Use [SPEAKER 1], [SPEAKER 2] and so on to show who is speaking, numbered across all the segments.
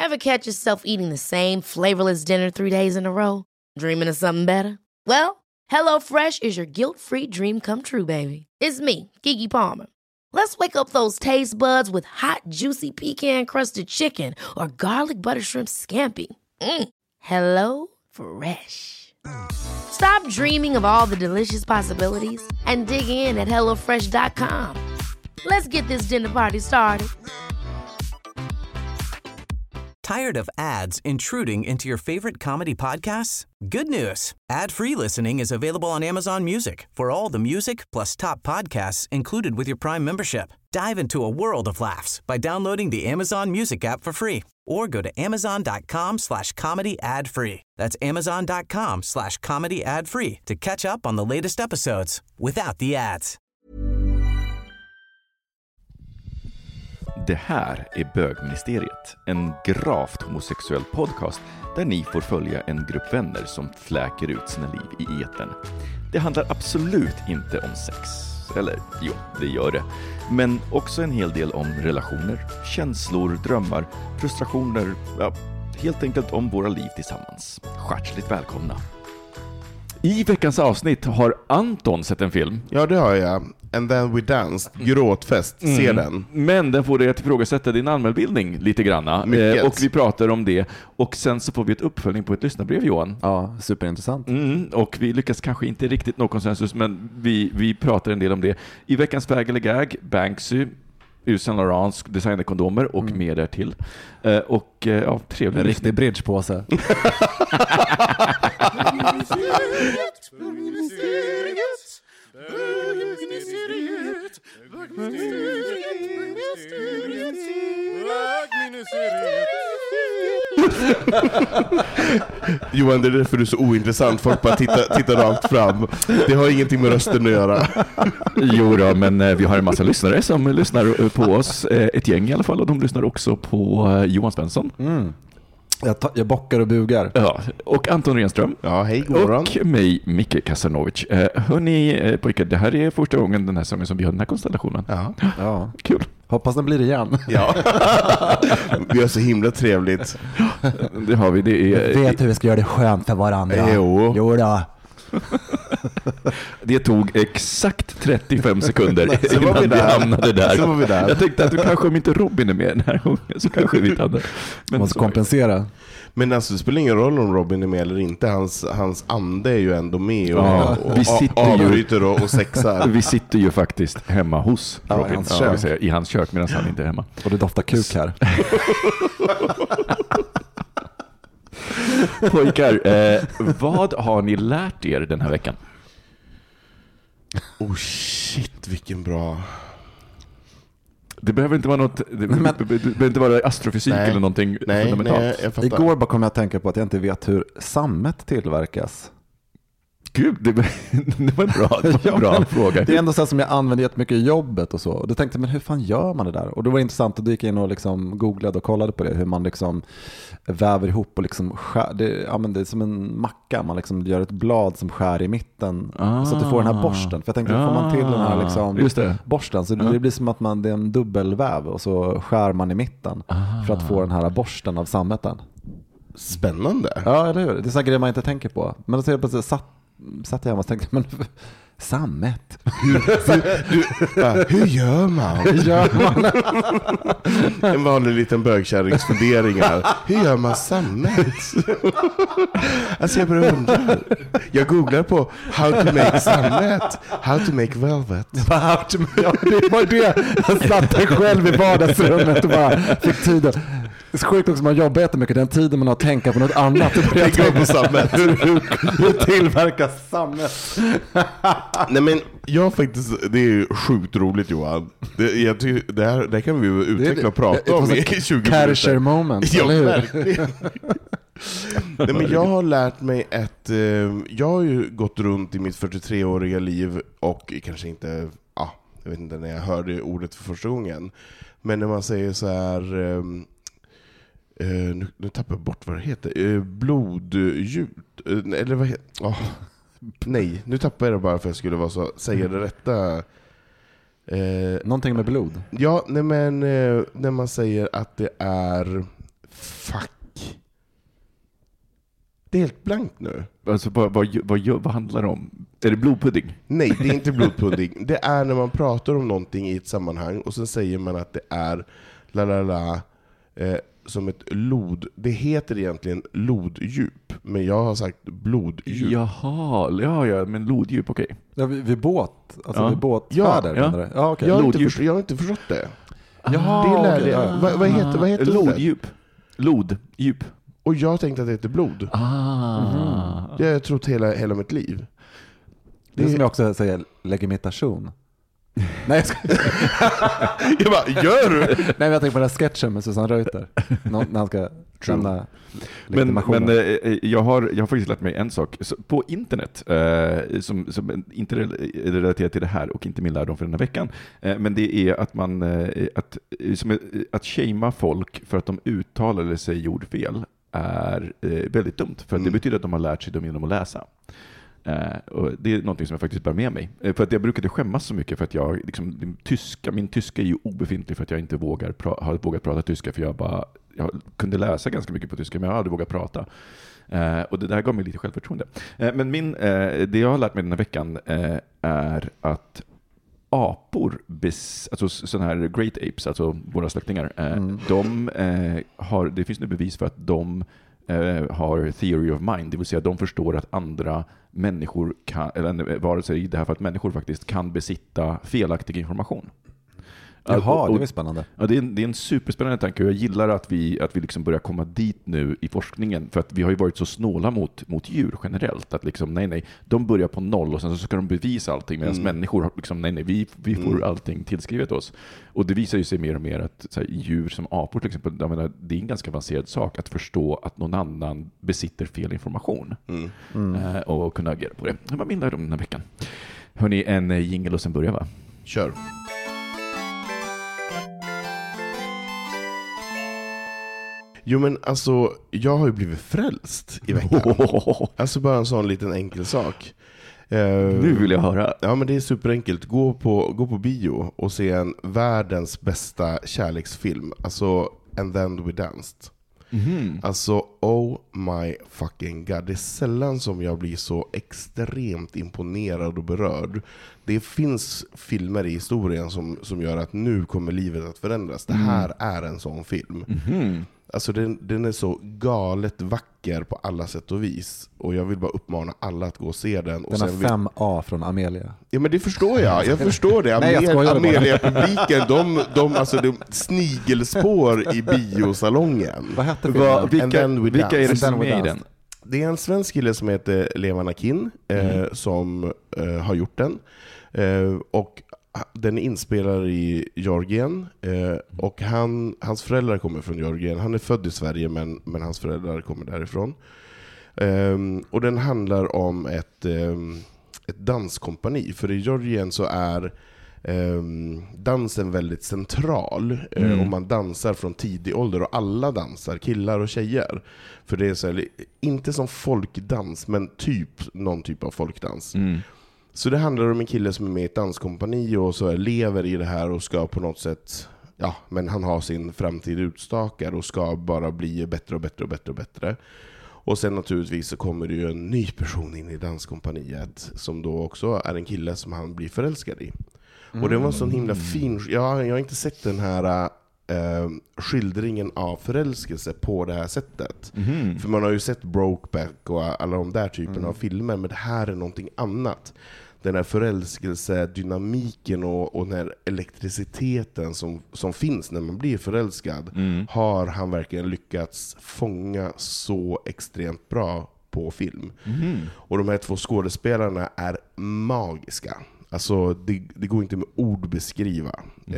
[SPEAKER 1] Ever catch yourself eating the same flavorless dinner 3 days in a row? Dreaming of something better? Well, HelloFresh is your guilt-free dream come true, baby. It's me, Keke Palmer. Let's wake up those taste buds with hot, juicy pecan-crusted chicken or garlic butter shrimp scampi. Hello Fresh. Stop dreaming of all the delicious possibilities and dig in at HelloFresh.com. Let's get this dinner party started.
[SPEAKER 2] Tired of ads intruding into your favorite comedy podcasts? Good news. Ad-free listening is available on Amazon Music for all the music plus top podcasts included with your Prime membership. Dive into a world of laughs by downloading the Amazon Music app for free or go to amazon.com/comedy ad-free. That's amazon.com/comedy ad-free to catch up on the latest episodes without the ads.
[SPEAKER 3] Det här är Bögministeriet, en gravt homosexuell podcast där ni får följa en grupp vänner som fläker ut sina liv i etern. Det handlar absolut inte om sex, eller jo, det gör det. Men också en hel del om relationer, känslor, drömmar, frustrationer, ja, helt enkelt om våra liv tillsammans. Hjärtligt välkomna! I veckans avsnitt har Anton sett en film.
[SPEAKER 4] Ja, det har jag. And then we danced. Gråtfest. Se den.
[SPEAKER 3] Men den får dig att ifrågasätta din anmälbildning lite granna. Och vi pratar om det. Och sen så får vi ett uppföljning på ett lyssnarbrev, Johan.
[SPEAKER 5] Ja, superintressant.
[SPEAKER 3] Och vi lyckas kanske inte riktigt nå konsensus, men vi pratar en del om det. I veckans väg eller gag, Banksy, Yves Saint Laurents designade kondomer och mer därtill. Och ja, trevligt.
[SPEAKER 5] En riktig bridgepåse.
[SPEAKER 4] Johan, det är därför du är så ointressant. Folk bara tittar rakt fram. Det har ingenting med rösten att göra.
[SPEAKER 3] Jo då, men vi har en massa lyssnare som lyssnar på oss. Ett gäng i alla fall, och de lyssnar också på Johan Svensson.
[SPEAKER 5] Jag bockar och bugar.
[SPEAKER 3] Ja, och Anton Renström.
[SPEAKER 4] Ja, hej, godmorgon.
[SPEAKER 3] Och mig, Micke Kasanovic. Hörni, pojkar, det här är första gången den här säsongen som vi har den här konstellationen.
[SPEAKER 5] Ja.
[SPEAKER 3] Kul.
[SPEAKER 5] Hoppas den blir igen.
[SPEAKER 4] Ja. Vi har så himla trevligt.
[SPEAKER 3] Det har vi. Det är...
[SPEAKER 5] Jag vet hur vi ska göra det skönt för varandra.
[SPEAKER 4] Jo
[SPEAKER 5] då.
[SPEAKER 3] Det tog exakt 35 sekunder
[SPEAKER 4] så var
[SPEAKER 3] innan vi hamnade där.
[SPEAKER 4] Så var vi där.
[SPEAKER 3] Jag tänkte att kanske om inte Robin är med den här gången så kanske vi inte hade.
[SPEAKER 5] Men måste kompensera.
[SPEAKER 4] Men alltså, det spelar ingen roll om Robin är med eller inte. Hans ande är ju ändå med och
[SPEAKER 3] vi sitter
[SPEAKER 4] avbryter och sexar.
[SPEAKER 3] Vi sitter ju faktiskt hemma hos Robin, i hans kök medan han inte är hemma.
[SPEAKER 5] Och det doftar kuk här.
[SPEAKER 3] Pojkar, vad har ni lärt er den här veckan?
[SPEAKER 4] Oh shit, vilken bra...
[SPEAKER 3] Det behöver inte vara något, det behöver inte vara astrofysik eller någonting fundamentalt.
[SPEAKER 4] Nej,
[SPEAKER 5] igår bara kom jag att tänka på att jag inte vet hur sammet tillverkas.
[SPEAKER 3] Gud, det var en bra fråga.
[SPEAKER 5] Det är ändå så som jag använder jättemycket i jobbet och så. Och då tänkte jag, men hur fan gör man det där? Och då var det intressant att dyka in och liksom googlade och kollade på det. Hur man liksom väver ihop och liksom det är som en macka. Man liksom gör ett blad som skär i mitten så att du får den här borsten. För jag tänkte, får man till den här liksom borsten så det blir som att det är en dubbelväv och så skär man i mitten för att få den här borsten av sammeten.
[SPEAKER 4] Spännande.
[SPEAKER 5] Ja, eller hur? Det är så grejer man inte tänker på. Men då ser jag plötsligt satt jag hemma och tänkte, men sammet.
[SPEAKER 4] Hur gör man? En vanlig liten bögkärringsfunderingar. Hur gör man sammet? Alltså jag bara undrar. Jag googlar på how to make sammet. How to make velvet.
[SPEAKER 5] Ja, det var det. Jag satt där själv i vardagsrummet och bara fick tiden. Det är så sjukt också, man jobbar jättemycket. Den tiden man har att tänka på något annat.
[SPEAKER 4] Tänka på sammet.
[SPEAKER 5] Hur tillverkas sammet?
[SPEAKER 4] Nej, men jag faktiskt, det är ju sjukt roligt, Johan. Det kan vi ju utveckla och prata om i 20
[SPEAKER 5] minuter. Moment,
[SPEAKER 4] ja, verkligen. Nej, men jag har lärt mig jag har ju gått runt i mitt 43-åriga liv och kanske inte, jag vet inte när jag hörde ordet för första gången. Men när man säger så här, nu tappar jag bort vad det heter. Blodljud. Eller vad heter nej, nu tappar jag det bara för att jag skulle säga det rätta.
[SPEAKER 5] Någonting med blod.
[SPEAKER 4] Ja, nej, men när man säger att det är Fuck. Det är helt blankt nu.
[SPEAKER 3] Alltså, vad handlar det om? Är det blodpudding?
[SPEAKER 4] Nej, det är inte blodpudding. Det är när man pratar om någonting i ett sammanhang och sen säger man att det är som ett lod. Det heter egentligen loddjup, men jag har sagt bloddjup.
[SPEAKER 3] Jaha, ja, men loddjup, okej. Okay.
[SPEAKER 5] Ja, vid båt, alltså vid båtfärder.
[SPEAKER 3] Ja.
[SPEAKER 5] Okay.
[SPEAKER 4] Jag har inte förstått det.
[SPEAKER 5] Jaha,
[SPEAKER 4] det lärde jag. Vad heter
[SPEAKER 3] loddjup? Loddjup.
[SPEAKER 4] Och jag tänkte att det heter blod. Det har jag trott hela mitt liv.
[SPEAKER 5] Det är som jag också säger, legitimation. Nej, jag ska...
[SPEAKER 4] jag bara, gör du?
[SPEAKER 5] Nej, men jag tänker på den här sketchen med Susanne Reuter. När han ska lämna
[SPEAKER 3] legitimationen. Men jag har faktiskt lärt mig en sak. På internet, som inte är relaterat till det här och inte min lärdom för den här veckan. Men det är att man att shamea folk för att de uttalade sig gjordfel är väldigt dumt. För att det betyder att de har lärt sig genom att läsa. Och det är någonting som jag faktiskt bär med mig. För att jag brukade skämmas så mycket för att jag liksom, min tyska är ju obefintlig för att jag inte har vågat prata tyska, för jag kunde läsa ganska mycket på tyska, men jag har aldrig vågat prata. Och det där gav mig lite självförtroende. Men det jag har lärt mig den här veckan är att apor, alltså sådana här great apes, alltså våra släktingar, det finns nu bevis för att de har theory of mind, det vill säga att de förstår att andra människor kan, eller vare sig i det här fallet människor faktiskt kan besitta felaktig information.
[SPEAKER 5] Jaha, det är spännande.
[SPEAKER 3] Ja, det är en superspännande tanke, och jag gillar att vi liksom börjar komma dit nu i forskningen, för att vi har ju varit så snåla mot djur generellt, att liksom nej, de börjar på noll och sen så ska de bevisa allting, medan människor har liksom nej, vi får allting tillskrivet oss. Och det visar ju sig mer och mer att så här, djur som apor till exempel, det är en ganska avancerad sak att förstå att någon annan besitter fel information och kunna agera på det. Det var min lärdom den här veckan. Hörrni, en jingle och sen börjar, va?
[SPEAKER 4] Kör. Jo, men alltså, jag har ju blivit frälst i veckan. Alltså bara en sån liten enkel sak.
[SPEAKER 3] Nu vill jag höra.
[SPEAKER 4] Ja, men det är superenkelt. Gå på bio och se en världens bästa kärleksfilm. Alltså, And Then We Danced. Alltså, oh my fucking god. Det är sällan som jag blir så extremt imponerad och berörd. Det finns filmer i historien som gör att nu kommer livet att förändras. Det här är en sån film. Alltså den är så galet vacker på alla sätt och vis. Och jag vill bara uppmana alla att gå och se den. Och
[SPEAKER 5] den har 5A från Amelia.
[SPEAKER 4] Ja, men det förstår jag. Jag förstår det. Amelia-publiken, de snigelspår i biosalongen.
[SPEAKER 5] Vad heter filmen?
[SPEAKER 3] Vilka är det som är i den?
[SPEAKER 4] Det är en svensk kille som heter Levan Akin som har gjort den. Och den är inspelad i Georgien, och hans föräldrar kommer från Georgien. Han är född i Sverige, men hans föräldrar kommer därifrån. Och den handlar om ett danskompani. För i Georgien så är dansen väldigt central, och man dansar från tidig ålder, och alla dansar, killar och tjejer. För det är så här, inte som folkdans, men någon typ av folkdans. Så det handlar om en kille som är med i ett danskompani och så lever i det här och ska på något sätt, ja, men han har sin framtid utstakad och ska bara bli bättre och bättre och bättre och bättre. Och sen naturligtvis så kommer det ju en ny person in i danskompaniet som då också är en kille som han blir förälskad i. Och det var en sån himla fin, jag har inte sett den här skildringen av förälskelse på det här sättet. För man har ju sett Brokeback och alla de där typerna av filmer, men det här är någonting annat. Den här förälskelsedynamiken och den här elektriciteten som finns när man blir förälskad har han verkligen lyckats fånga så extremt bra på film. Och de här två skådespelarna är magiska. Alltså det går inte med ord beskriva.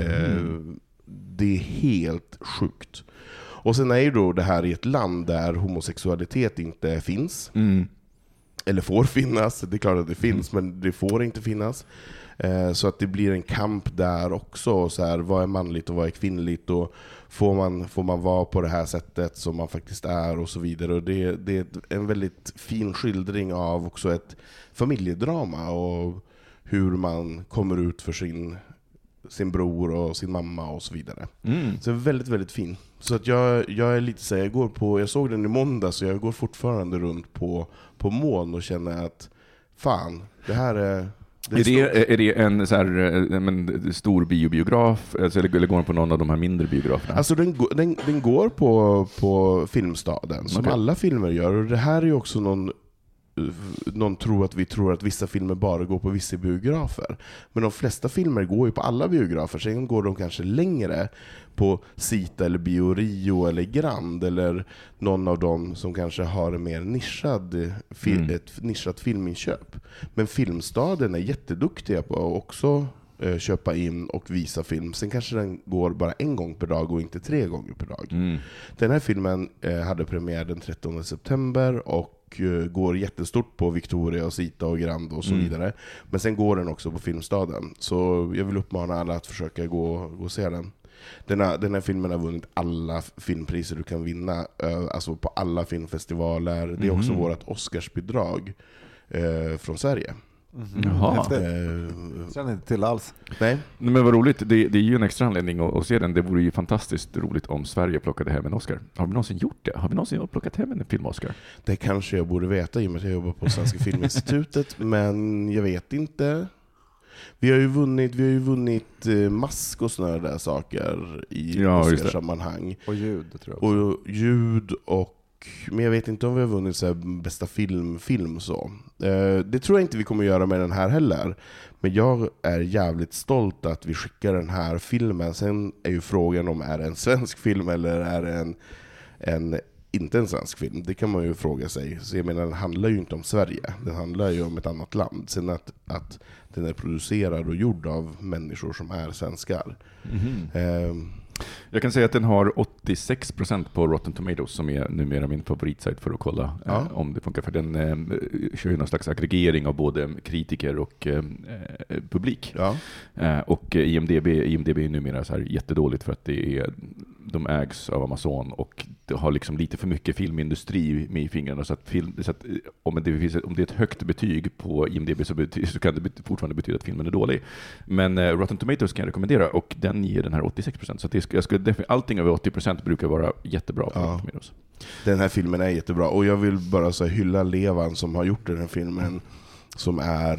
[SPEAKER 4] Det är helt sjukt. Och sen är ju då det här i ett land där homosexualitet inte finns. Eller får finnas. Det är klart att det finns, men det får inte finnas. Så att det blir en kamp där också. Så här, vad är manligt och vad är kvinnligt? Och får man vara på det här sättet som man faktiskt är och så vidare. Och det är en väldigt fin skildring av också ett familjedrama och hur man kommer ut för sin bror och sin mamma och så vidare. Så det är väldigt, väldigt fin. Så att jag är lite så här, jag såg den i måndag, så jag går fortfarande runt på moln och känner att fan, det här är...
[SPEAKER 3] Är det en så här, stor biobiograf, alltså, eller går den på någon av de här mindre biograferna?
[SPEAKER 4] Alltså den går på Filmstaden, som alla filmer gör. Och det här är ju också någon tror att vissa filmer bara går på vissa biografer. Men de flesta filmer går ju på alla biografer. Sen går de kanske längre på Sita eller Bio Rio eller Grand, eller någon av dem som kanske har en mer ett nischat filminköp. Men Filmstaden är jätteduktiga på att också köpa in och visa film. Sen kanske den går bara en gång per dag och inte 3 gånger per dag. Den här filmen hade premiär den 13 september och går jättestort på Victoria och Sita och Grand och så vidare. Men sen går den också på Filmstaden. Så jag vill uppmana alla att försöka gå och se den. Den här filmen har vunnit alla filmpriser du kan vinna, alltså på alla filmfestivaler. Det är också vårt Oscarsbidrag från Sverige.
[SPEAKER 3] Jaha.
[SPEAKER 5] Känner inte till alls.
[SPEAKER 4] Nej.
[SPEAKER 3] Men vad roligt, det är ju en extra anledning att se den. Det vore ju fantastiskt roligt om Sverige plockade hem en Oscar. Har vi någonsin gjort det? Har vi någonsin plockat hem en film-Oscar?
[SPEAKER 4] Det kanske jag borde veta i och med att jag jobbar på Svenska Filminstitutet, men jag vet inte. Vi har ju vunnit mask och sådana där saker i Oscarsammanhang.
[SPEAKER 5] Och ljud, tror jag också.
[SPEAKER 4] Och ljud men jag vet inte om vi har vunnit så här bästa film så. Det tror jag inte vi kommer göra med den här heller. Men jag är jävligt stolt att vi skickar den här filmen. Sen är ju frågan om är det en svensk film eller är det inte en svensk film. Det kan man ju fråga sig. Så jag menar, den handlar ju inte om Sverige. Den handlar ju om ett annat land. Sen att den är producerad och gjord av människor som är svenskar.
[SPEAKER 3] Jag kan säga att den har 86% på Rotten Tomatoes, som är numera min favoritsajt för att kolla om det funkar. För den kör ju någon slags aggregering av både kritiker och publik. Och IMDb är numera så här jättedåligt, för att de ägs av Amazon och det har liksom lite för mycket filmindustri med i fingrarna. Så att om det är ett högt betyg på IMDb så kan det fortfarande betyda att filmen är dålig. Men Rotten Tomatoes kan jag rekommendera, och den ger den här 86%. Så att allting över 80% brukar vara jättebra på Rotten Tomatoes.
[SPEAKER 4] Den här filmen är jättebra, och jag vill bara så hylla Levan som har gjort den här filmen, som är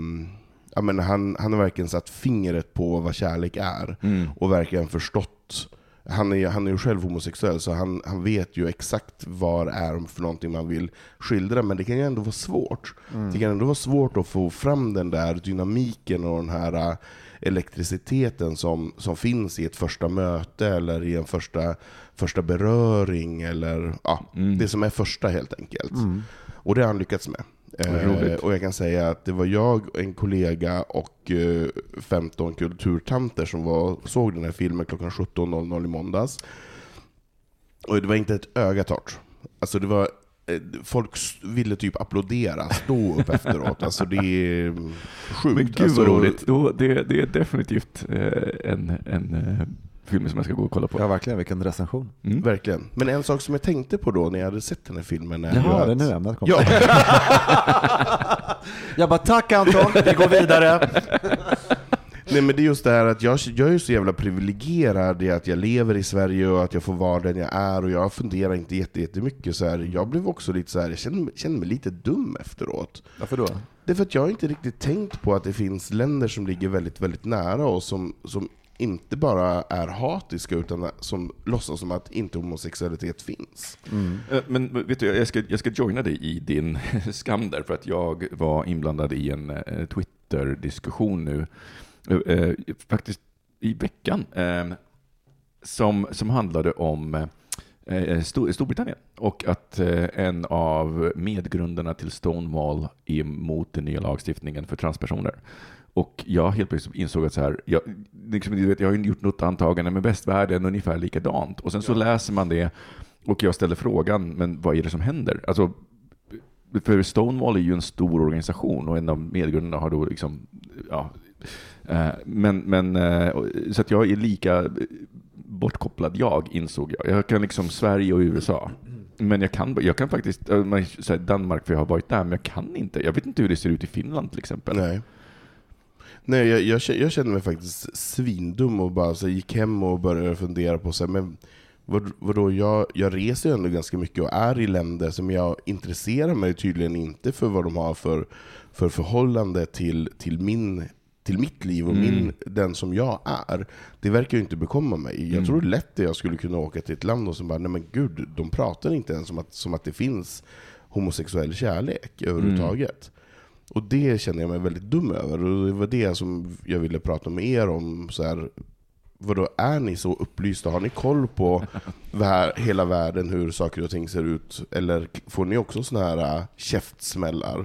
[SPEAKER 4] han har verkligen satt fingret på vad kärlek är och verkligen förstått. Han är ju själv homosexuell, så han vet ju exakt vad det är för någonting man vill skildra, men det kan ju ändå vara svårt. Det kan ändå vara svårt att få fram den där dynamiken och den här elektriciteten som finns i ett första möte eller i en första beröring, eller det som är första helt enkelt. Och det har han lyckats med. Och jag kan säga att det var jag, en kollega och 15 kulturtanter som såg den här filmen klockan 17.00 i måndags. Och det var inte ett öga torrt. Alltså det var, folk ville typ applådera, stå upp efteråt. Alltså det är sjukt.
[SPEAKER 3] Men gud vad roligt. Det är definitivt en film som jag ska gå och kolla på.
[SPEAKER 5] Ja, verkligen, vilken recension.
[SPEAKER 4] Verkligen. Men en sak som jag tänkte på då när jag hade sett den här filmen är
[SPEAKER 5] det är nu ämnet kommer. Jag bara, tack Anton, vi går vidare.
[SPEAKER 4] Nej, men det är just det här att jag är så jävla privilegierad i att jag lever i Sverige och att jag får vara den jag är, och jag funderar inte jättemycket så här. Jag blev också lite så här, jag känner mig lite dum efteråt.
[SPEAKER 5] Varför då?
[SPEAKER 4] Det är för att jag inte riktigt tänkt på att det finns länder som ligger väldigt, väldigt nära oss som inte bara är hatiska utan som låtsas som att inte homosexualitet finns.
[SPEAKER 3] Men vet du, jag ska joina dig i din skam där, för att jag var inblandad i en Twitter-diskussion nu faktiskt i veckan som handlade om Storbritannien, och att en av medgrundarna till Stonewall är emot den nya lagstiftningen för transpersoner. Och jag helt plötsligt insåg att så här, jag har ju gjort något antagande med västvärlden ungefär likadant. Och sen så läser man det och jag ställer frågan, men vad är det som händer? Alltså, för Stonewall är ju en stor organisation och en av medgrundarna har då liksom, så att jag är lika bortkopplad insåg jag. Jag kan liksom Sverige och USA. Men jag kan faktiskt Danmark, för jag har varit där, men jag vet inte hur det ser ut i Finland till exempel.
[SPEAKER 4] Nej. Nej, jag kände mig faktiskt svindum och bara så gick hem och började fundera på så här, men vadå, jag reser ju ändå ganska mycket och är i länder som jag intresserar mig tydligen inte för vad de har för förhållande till mitt liv och den som jag är. Det verkar ju inte bekomma mig. Jag tror lätt att jag skulle kunna åka till ett land och som bara, nej men gud, de pratar inte ens som att det finns homosexuell kärlek överhuvudtaget. Och det känner jag mig väldigt dum över. Och det var det som jag ville prata med er om. Så här, vadå, är ni så upplysta? Har ni koll på hela världen, hur saker och ting ser ut? Eller får ni också såna här käftsmällar?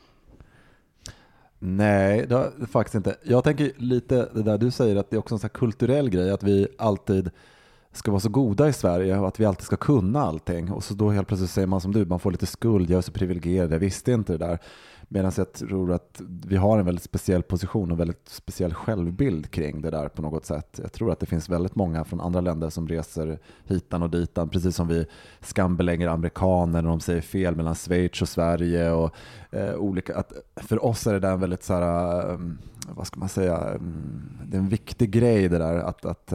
[SPEAKER 5] Nej, det är faktiskt inte. Jag tänker lite det där du säger, att det är också en sån här kulturell grej, att vi alltid ska vara så goda i Sverige och att vi alltid ska kunna allting. Och så då helt plötsligt säger man som du, man får lite skuld, jag är så privilegierad, jag visste inte det där. Medan jag tror att vi har en väldigt speciell position och väldigt speciell självbild kring det där på något sätt. Jag tror att det finns väldigt många från andra länder som reser hitan och ditan, precis som vi skambelägger amerikaner när de säger fel mellan Schweiz och Sverige och olika. Att för oss är det där en väldigt så här, vad ska man säga, det är en viktig grej det där att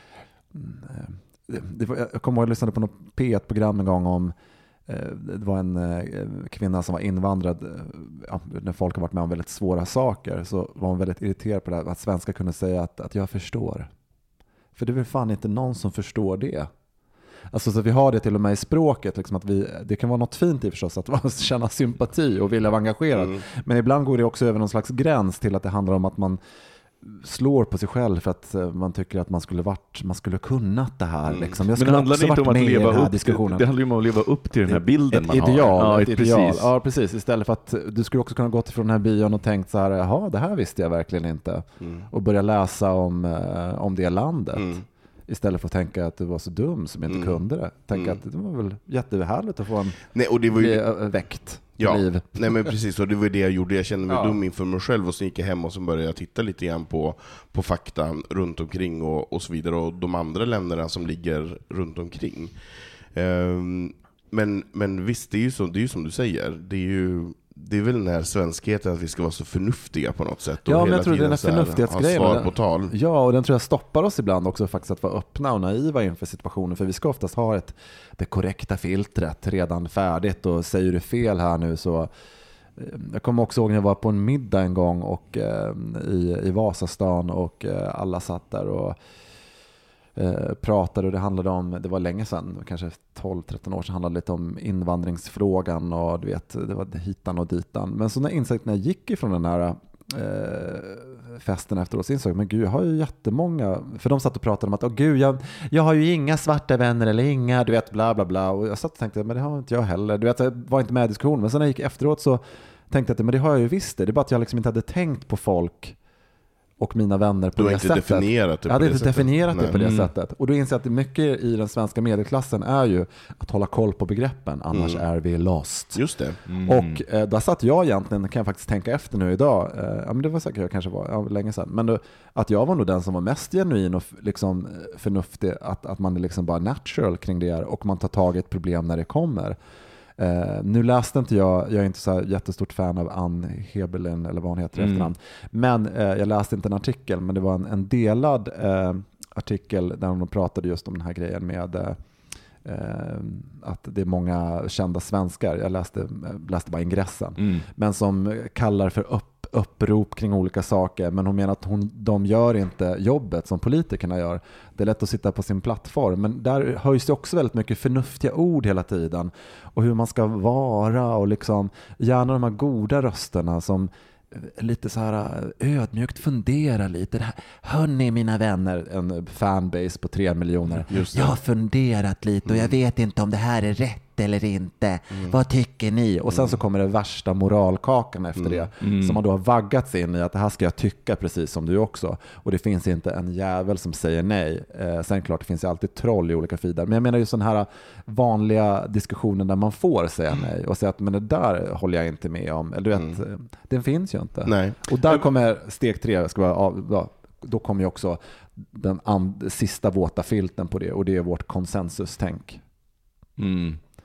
[SPEAKER 5] jag kommer ihåg att jag lyssnade på något P1-program en gång om det var en kvinna som var invandrad, när folk har varit med om väldigt svåra saker, så var hon väldigt irriterad på det här, att svenskar kunde säga att jag förstår. För det är väl fan inte någon som förstår det. Alltså så vi har det till och med i språket liksom, att det kan vara något fint i förstås att känna sympati och vilja vara engagerad. Men ibland går det också över någon slags gräns till att det handlar om att man slår på sig själv för att man tycker att man skulle kunnat det här liksom. Jag skulle
[SPEAKER 3] Men det handlar inte om att leva upp,
[SPEAKER 5] diskussionen.
[SPEAKER 3] det handlar ju om att leva upp till den här bilden man
[SPEAKER 5] ideal,
[SPEAKER 3] har.
[SPEAKER 5] Ett ideal. Ja, precis. Istället för att du skulle också kunna gå till från den här bion och tänkt så här, jaha, det här visste jag verkligen inte. Och börja läsa om det landet. Istället för att tänka att du var så dum som inte kunde det. Tänka att det var väl jättehärligt att få en väckt liv.
[SPEAKER 4] Nej men precis, och det var det jag gjorde. Jag kände mig dum inför mig själv och så gick jag hem och så började jag titta lite grann på fakta runt omkring och så vidare och de andra länderna som ligger runt omkring. Men visst, det är ju som du säger. Det är väl den här svenskheten att vi ska vara så förnuftiga på något sätt. Och
[SPEAKER 5] ja, men jag tror den här förnuftighetsgrejen.
[SPEAKER 4] Ha svar på tal.
[SPEAKER 5] Ja, och den tror jag stoppar oss ibland också faktiskt att vara öppna och naiva inför situationen. För vi ska oftast ha det korrekta filtret redan färdigt. Och säger du fel här nu så... Jag kommer också ihåg när jag var på en middag en gång och, i Vasastan och alla satt där och pratade, och det handlade om, det var länge sedan, kanske 12-13 år sedan, handlade lite om invandringsfrågan och du vet, det var hitan och ditan. Men så när jag gick ifrån den här festen efteråt så insåg jag, men gud, jag har ju jättemånga, för de satt och pratade om att gud, jag har ju inga svarta vänner eller inga, du vet, bla bla bla, och jag satt och tänkte, men det har inte jag heller, du vet, jag var inte med i diskussionen, men sen när jag gick efteråt så tänkte jag att men det har jag ju visst det är bara att jag liksom inte hade tänkt på folk och mina vänner på det sättet.
[SPEAKER 4] Jag hade inte
[SPEAKER 5] definierat det på det sättet. Och då inser jag att det mycket i den svenska medelklassen är ju att hålla koll på begreppen. Annars är vi lost.
[SPEAKER 4] Just det.
[SPEAKER 5] Och där satt jag egentligen, kan jag faktiskt tänka efter nu idag. Men det var säkert jag kanske var länge sedan. Men då, att jag var nog den som var mest genuin och liksom förnuftig. Att man är liksom bara natural kring det. Och man tar tag i ett problem när det kommer. Nu läste inte jag är inte så här jättestort fan av Ann Heberlein eller vad hon heter i efternamn, men jag läste inte en artikel, men det var en delad artikel där hon pratade just om den här grejen med att det är många kända svenskar, jag läste bara ingressen, men som kallar för upprop kring olika saker, men hon menar att de gör inte jobbet som politikerna gör. Det är lätt att sitta på sin plattform, men där höjs det också väldigt mycket förnuftiga ord hela tiden och hur man ska vara och liksom gärna de här goda rösterna som lite så här ödmjukt fundera lite. Hörni mina vänner, en fanbase på 3 miljoner. Jag har funderat lite och jag vet inte om det här är rätt eller inte. Vad tycker ni? Och sen så kommer det värsta moralkakan efter det. Som man då har vaggats in i att det här ska jag tycka precis som du också. Och det finns inte en jävel som säger nej. Sen klart det finns ju alltid troll i olika feeder. Men jag menar ju sån här vanliga diskussioner där man får säga nej. Och säga att men det där håller jag inte med om. Eller du vet, den finns ju inte.
[SPEAKER 4] Nej.
[SPEAKER 5] Och där kommer steg 3. Då kommer ju också den sista våta filten på det. Och det är vårt konsensustänk.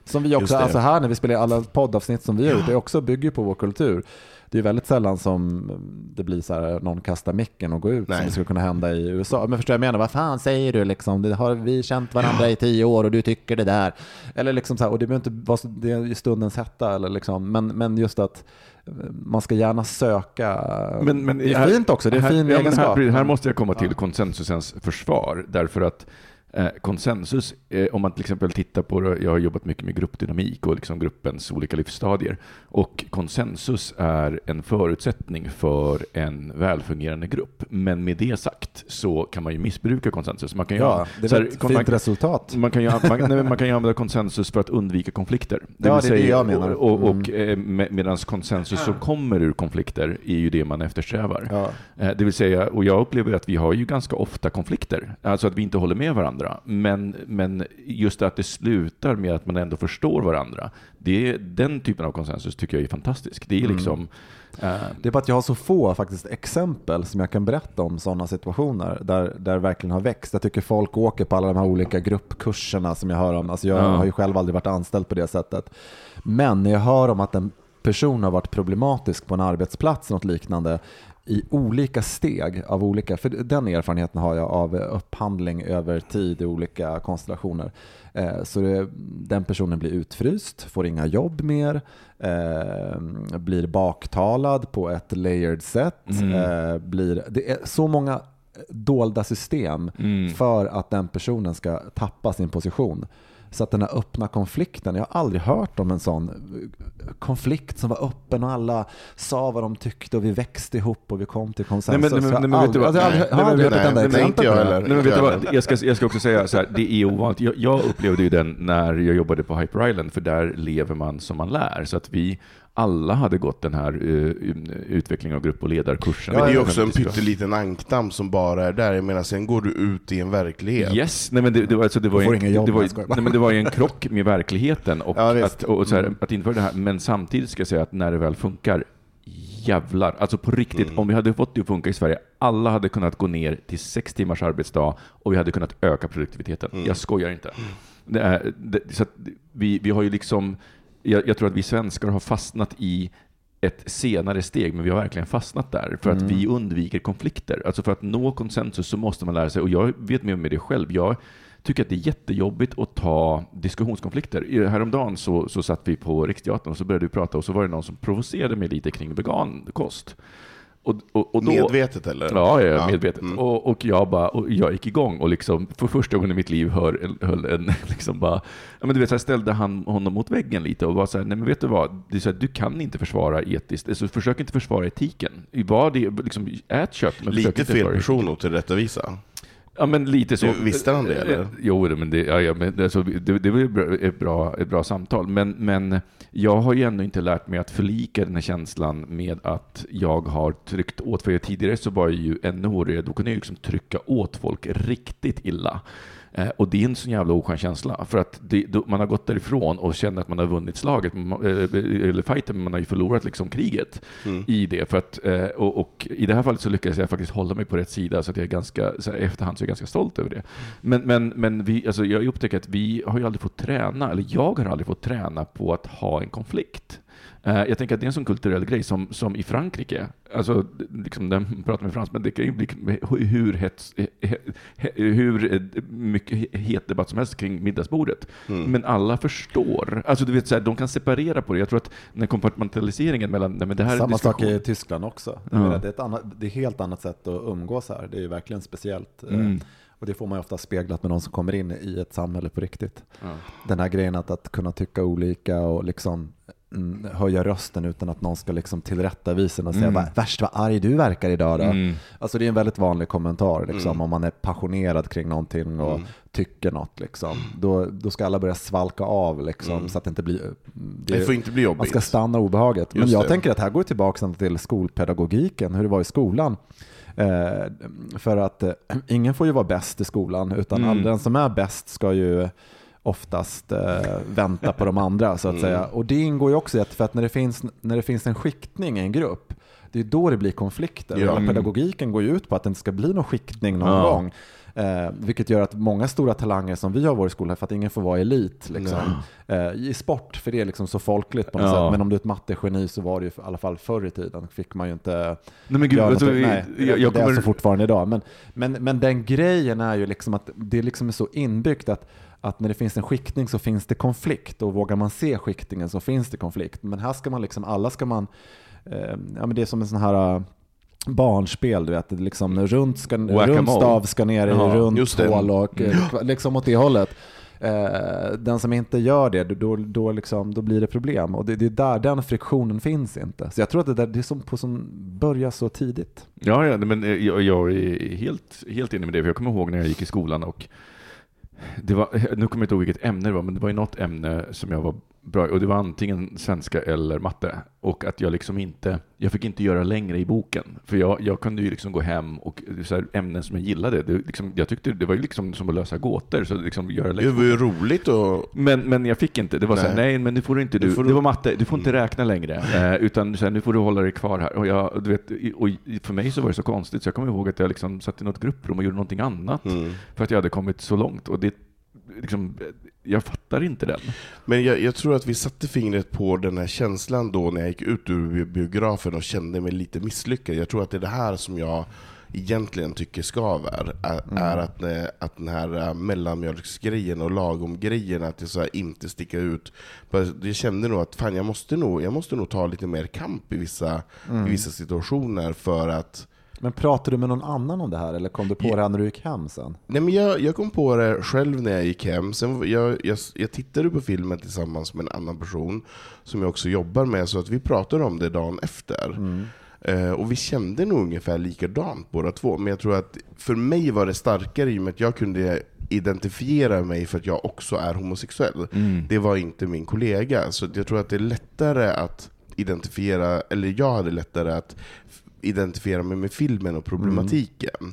[SPEAKER 5] Som vi också, alltså här när vi spelar alla poddavsnitt som vi har gjort, det också bygger på vår kultur. Det är väldigt sällan som det blir så här, någon kastar micken och går ut. Nej. Som det skulle kunna hända i USA. Men förstår jag menar, vad fan säger du liksom? Det har vi känt varandra i 10 år och du tycker det där. Eller liksom så här, och det behöver inte vara det är stundens hetta eller liksom, men just att man ska gärna söka. Men det är fint också, det är fin egenskap.
[SPEAKER 3] Här måste jag komma till konsensusens försvar, därför att konsensus, om man till exempel tittar på det, jag har jobbat mycket med gruppdynamik och liksom gruppens olika livsstadier, och konsensus är en förutsättning för en välfungerande grupp, men med det sagt så kan man ju missbruka konsensus. Man kan ju
[SPEAKER 5] det är ett fint resultat.
[SPEAKER 3] Man kan ju använda konsensus för att undvika konflikter.
[SPEAKER 5] Det är det jag menar.
[SPEAKER 3] Och medan konsensus som kommer ur konflikter är ju det man eftersträvar. Det vill säga, och jag upplever att vi har ju ganska ofta konflikter, alltså att vi inte håller med varandra. Men just att det slutar med att man ändå förstår varandra, det är den typen av konsensus tycker jag är fantastisk. Det är liksom
[SPEAKER 5] det är bara att jag har så få faktiskt exempel som jag kan berätta om sådana situationer där det verkligen har växt. Jag tycker folk åker på alla de här olika gruppkurserna som jag hör om. Alltså jag har ju själv aldrig varit anställd på det sättet. Men när jag hör om att en person har varit problematisk på en arbetsplats eller något liknande i olika steg av olika, för den erfarenheten har jag av upphandling över tid i olika konstellationer. Så den personen blir utfryst, får inga jobb mer, blir baktalad på ett layered sätt. Det är så många dolda system för att den personen ska tappa sin position. Så att den här öppna konflikten, jag har aldrig hört om en sån konflikt som var öppen och alla sa vad de tyckte och vi växte ihop och vi kom till konsensus. Jag ska också säga så här, det är ovanligt. Jag upplevde ju den när jag jobbade på Hyper Island, för där lever man som man lär. Så att vi alla hade gått den här utveckling av grupp- och ledarkursen.
[SPEAKER 4] Men det är ju också en pytteliten ankdamm som bara är där. Jag menar, sen går du ut i en verklighet.
[SPEAKER 3] Yes, nej men det var ju en krock med verkligheten och att införa det här. Men samtidigt ska jag säga att när det väl funkar, jävlar, alltså på riktigt, om vi hade fått det att funka i Sverige, alla hade kunnat gå ner till 6 timmars arbetsdag och vi hade kunnat öka produktiviteten. Jag skojar inte. Så att vi har ju liksom, jag tror att vi svenskar har fastnat i ett senare steg, men vi har verkligen fastnat där för att vi undviker konflikter. Alltså för att nå konsensus så måste man lära sig, och jag vet med det själv, jag tycker att det är jättejobbigt att ta diskussionskonflikter. Häromdagen så satt vi på Riksteatern och så började vi prata och så var det någon som provocerade mig lite kring vegankost. Och då,
[SPEAKER 4] medvetet eller?
[SPEAKER 3] Ja, medvetet. Och jag gick igång och liksom för första gången i mitt liv höll en liksom bara, ja men du vet, så jag ställde honom mot väggen lite och var så här, nej men vet du vad, det är så här, du kan inte försvara etiskt, alltså försök inte försvara etiken. Vad det liksom, ät kött, men
[SPEAKER 4] lite fel person att tillrättavisa.
[SPEAKER 3] Ja, men lite så.
[SPEAKER 4] Visste han det eller?
[SPEAKER 3] Jo, men det var ett bra samtal. Men jag har ju ändå inte lärt mig att förlika den här känslan med att jag har tryckt åt. För tidigare så var jag ju ännu hårdare. Då kunde jag liksom trycka åt folk riktigt illa. Och det är en sån jävla oskön känsla. För att man har gått därifrån och känner att man har vunnit slaget eller fighten, men man har ju förlorat liksom kriget i det. För att, och i det här fallet så lyckades jag faktiskt hålla mig på rätt sida, så att jag är ganska, så här, efterhand så är jag ganska stolt över det. Men vi, alltså jag upptäcker att vi har ju aldrig fått träna, eller jag har aldrig fått träna på att ha en konflikt. Jag tänker att det är en sån kulturell grej som i Frankrike, alltså liksom, den pratar med frans, men det kan ju bli hur mycket het debatt som helst kring middagsbordet. Men alla förstår, alltså du vet så här, de kan separera på det. Jag tror att den kompartmentaliseringen mellan, nej, men det här
[SPEAKER 5] samma
[SPEAKER 3] är
[SPEAKER 5] sak i Tyskland också. Det är ett helt annat sätt att umgås här. Det är ju verkligen speciellt. Och det får man ju ofta speglat med någon som kommer in i ett samhälle på riktigt. Den här grejen att kunna tycka olika och liksom höja rösten utan att någon ska liksom tillrättavisa och säga värst vad arg du verkar idag då. Alltså det är en väldigt vanlig kommentar liksom, om man är passionerad kring någonting och tycker något liksom. Då ska alla börja svalka av liksom, så att det inte blir
[SPEAKER 4] det får inte bli jobbigt.
[SPEAKER 5] Man ska stanna obehaget. Men jag tänker att här går tillbaka till skolpedagogiken, hur det var i skolan. För att ingen får ju vara bäst i skolan, utan all den som är bäst ska ju oftast vänta på de andra så att säga. Och det ingår ju också i för att när det finns en skiktning i en grupp, det är då det blir konflikter. Pedagogiken går ju ut på att det inte ska bli någon skiktning någon gång. Vilket gör att många stora talanger som vi har vår i skolan, för att ingen får vara elit liksom, i sport, för det är liksom så folkligt på något sätt. Men om du är ett mattegeni så var det ju i alla fall förr i tiden, fick man ju inte jag kommer så fortfarande idag. Men den grejen är ju liksom att det liksom är så inbyggt att när det finns en skiktning så finns det konflikt, och vågar man se skiktningen så finns det konflikt. Men här ska man liksom, men det är som en sån här barnspel, du vet, liksom runt stav ska ner i runt hål och liksom åt det hållet. Den som inte gör det, då blir det problem, och det är där den friktionen finns inte. Så jag tror att det är som börjar så tidigt.
[SPEAKER 3] Ja, men jag är helt enig med det, för jag kommer ihåg när jag gick i skolan och det var, nu kommer jag inte ihåg vilket ämne det var, men det var ju något ämne som jag var bra, och det var antingen svenska eller matte, och att jag fick inte göra längre i boken, för jag kunde ju liksom gå hem och så här, ämnen som jag gillade, jag tyckte det var ju liksom som att lösa gåtor, så liksom göra
[SPEAKER 4] det var ju roligt
[SPEAKER 3] men jag fick inte, det var så här, nej, men nu får du inte, det var matte, du får inte räkna längre, utan så här, nu får du hålla dig kvar här, och du vet, och för mig så var det så konstigt, så jag kommer ihåg att jag liksom satt i något grupprum och gjorde någonting annat för att jag hade kommit så långt, och det liksom, jag fattar inte den.
[SPEAKER 4] Men jag tror att vi satte fingret på den här känslan då när jag gick ut ur biografen och kände mig lite misslyckad. Jag tror att det är det här som jag egentligen tycker skaver, är att den här mellanmjölksgrejen och lagom-grejen, att det så här inte sticka ut. Jag kände nog att fan, jag måste nog ta lite mer kamp i vissa situationer för att.
[SPEAKER 5] Men pratade du med någon annan om det här, eller kom du på det här när du gick hem sen?
[SPEAKER 4] Nej, men jag kom på det själv när jag gick hem. Sen jag tittade på filmen tillsammans med en annan person som jag också jobbar med, så att vi pratade om det dagen efter. Och vi kände nog ungefär likadant båda två. Men jag tror att för mig var det starkare i och med att jag kunde identifiera mig för att jag också är homosexuell. Det var inte min kollega. Så jag tror att det är lättare att identifiera, eller jag hade lättare att identifiera mig med filmen och problematiken.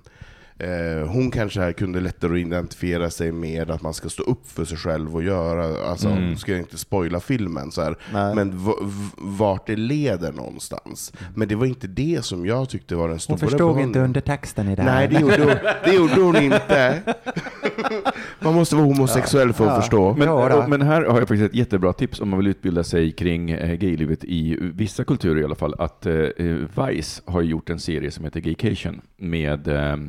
[SPEAKER 4] Hon kanske kunde lättare att identifiera sig med att man ska stå upp för sig själv och göra, alltså ska jag inte spoila filmen så här, men vart det leder någonstans. Men det var inte det som jag tyckte var den stora.
[SPEAKER 5] Hon förstod inte undertexten i det här.
[SPEAKER 4] Nej, det gjorde hon inte. Man måste vara homosexuell för att förstå.
[SPEAKER 3] Men här har jag faktiskt ett jättebra tips om man vill utbilda sig kring gaylivet i vissa kulturer i alla fall. Att Vice har gjort en serie som heter Gaycation med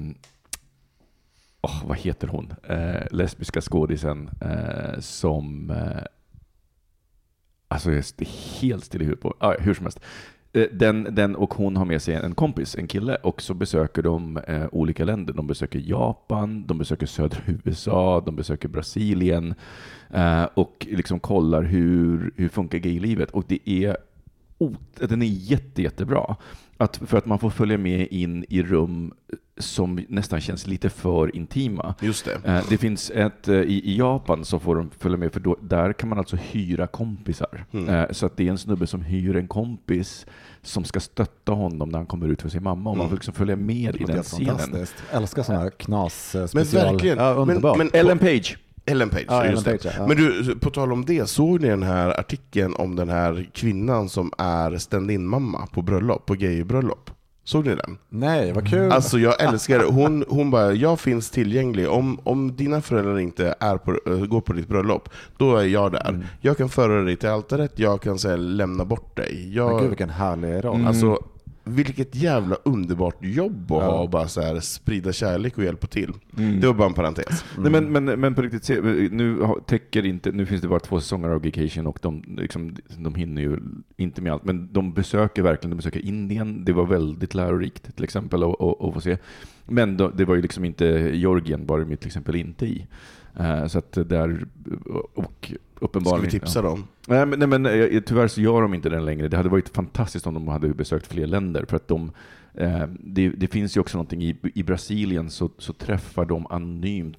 [SPEAKER 3] vad heter hon? Lesbiska skådisen som alltså jag är helt still i huvudet på. Hur som helst. Den och hon har med sig en kompis, en kille, och så besöker de olika länder. De besöker Japan, de besöker södra USA, de besöker Brasilien och liksom kollar hur funkar gaylivet. Och den är jättebra. För att man får följa med in i rum som nästan känns lite för intima.
[SPEAKER 4] Just det.
[SPEAKER 3] Det finns i Japan så får de följa med, för där kan man alltså hyra kompisar. Så att det är en snubbe som hyr en kompis som ska stötta honom när han kommer ut för sin mamma, och man får liksom följa med i den scenen.
[SPEAKER 5] Jag älskar sådana här knas
[SPEAKER 4] men verkligen.
[SPEAKER 5] Underbart.
[SPEAKER 4] Men
[SPEAKER 3] Ellen Page.
[SPEAKER 4] Just det. Men du, på tal om det, såg ni den här artikeln om den här kvinnan som är stand-in-mamma på gay-bröllop? Såg ni den?
[SPEAKER 5] Nej, vad kul.
[SPEAKER 4] Alltså jag älskar det. Hon bara, jag finns tillgänglig. Om dina föräldrar inte går på ditt bröllop, då är jag där. Jag kan föra dig till altaret, jag kan sen lämna bort dig.
[SPEAKER 5] Gud, vilken härlig roll.
[SPEAKER 4] Alltså, vilket jävla underbart jobb att ha och bara så här sprida kärlek och hjälpa till. Det var bara en parentes.
[SPEAKER 3] Nej, men på riktigt, nu finns det bara 2 säsonger av Gaycation, och de hinner ju inte med allt, men de besöker Indien. Det var väldigt lärorikt till exempel att få se. Men det var ju liksom inte Georgien, var de till exempel inte i. Så att där, och uppenbarligen.
[SPEAKER 4] Ska vi tipsa dem?
[SPEAKER 3] Nej, men tyvärr så gör de inte den längre. Det hade varit fantastiskt om de hade besökt fler länder, för att det finns ju också någonting i Brasilien, så träffar de anonymt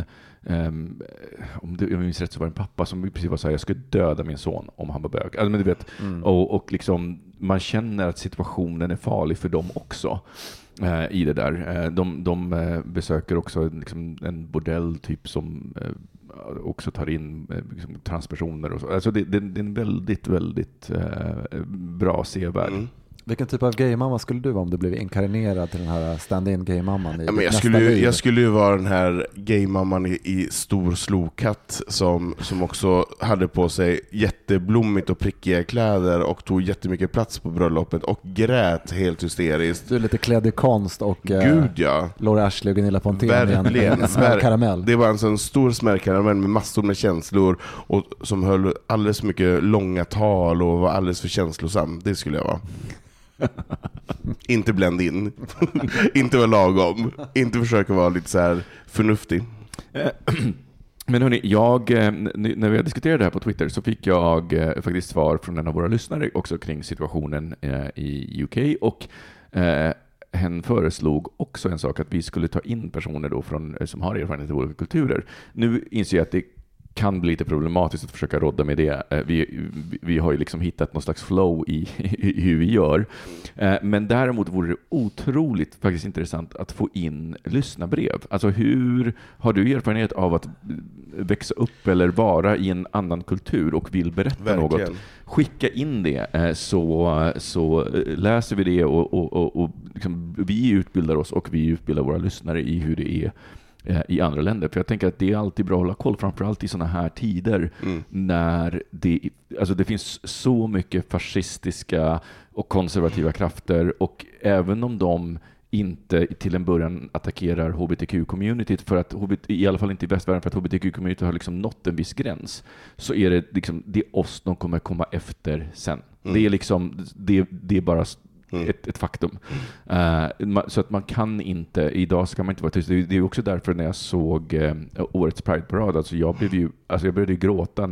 [SPEAKER 3] om jag minns rätt så var det en pappa som precis var så här: jag skulle döda min son om han var bög. Alltså, men du vet, och liksom man känner att situationen är farlig för dem också. I det där. De besöker också liksom en bordell typ som också tar in liksom transpersoner och så. Alltså det är en väldigt, väldigt bra sevärd.
[SPEAKER 5] Vilken typ av gaymamma skulle du vara om du blev inkarnerad till den här stand-in gaymamman?
[SPEAKER 4] Jag skulle ju vara den här gaymamman i stor slokatt som också hade på sig jätteblommigt och prickiga kläder och tog jättemycket plats på bröllopet och grät helt hysteriskt.
[SPEAKER 5] Du är lite klädd i konst och
[SPEAKER 4] Gud, ja.
[SPEAKER 5] Laura Ashley och Gunilla Pontén i en smärkaramell.
[SPEAKER 4] Det var en stor smärkaramell med massor med känslor och som höll alldeles mycket långa tal och var alldeles för känslosam. Det skulle jag vara. Inte blend in. Inte vara lagom. Inte försöka vara lite så här förnuftig.
[SPEAKER 3] Men hörni, när vi diskuterade det här på Twitter så fick jag faktiskt svar från en av våra lyssnare också kring situationen i UK, och hen föreslog också en sak, att vi skulle ta in personer då som har erfarenhet av olika kulturer. Nu inser jag att det kan bli lite problematiskt att försöka rodda med det. Vi har ju liksom hittat någon slags flow i hur vi gör. Men däremot vore det otroligt faktiskt intressant att få in lyssnarbrev. Alltså hur har du erfarenhet av att växa upp eller vara i en annan kultur och vill berätta något? Skicka in det så läser vi det och liksom, vi utbildar oss och vi utbildar våra lyssnare i hur det är i andra länder. För jag tänker att det är alltid bra att hålla koll, framförallt i såna här tider när det finns så mycket fascistiska och konservativa krafter, och även om de inte till en början attackerar HBTQ-communityt, för att i alla fall inte i västvärlden, för att HBTQ-communityt har liksom nått en viss gräns, så är det liksom, det är oss de kommer komma efter sen. Det är liksom det är bara ett faktum. Så att man kan inte, idag ska man inte vara tyst. Det är också därför när jag såg årets Pride-parad, alltså jag började gråta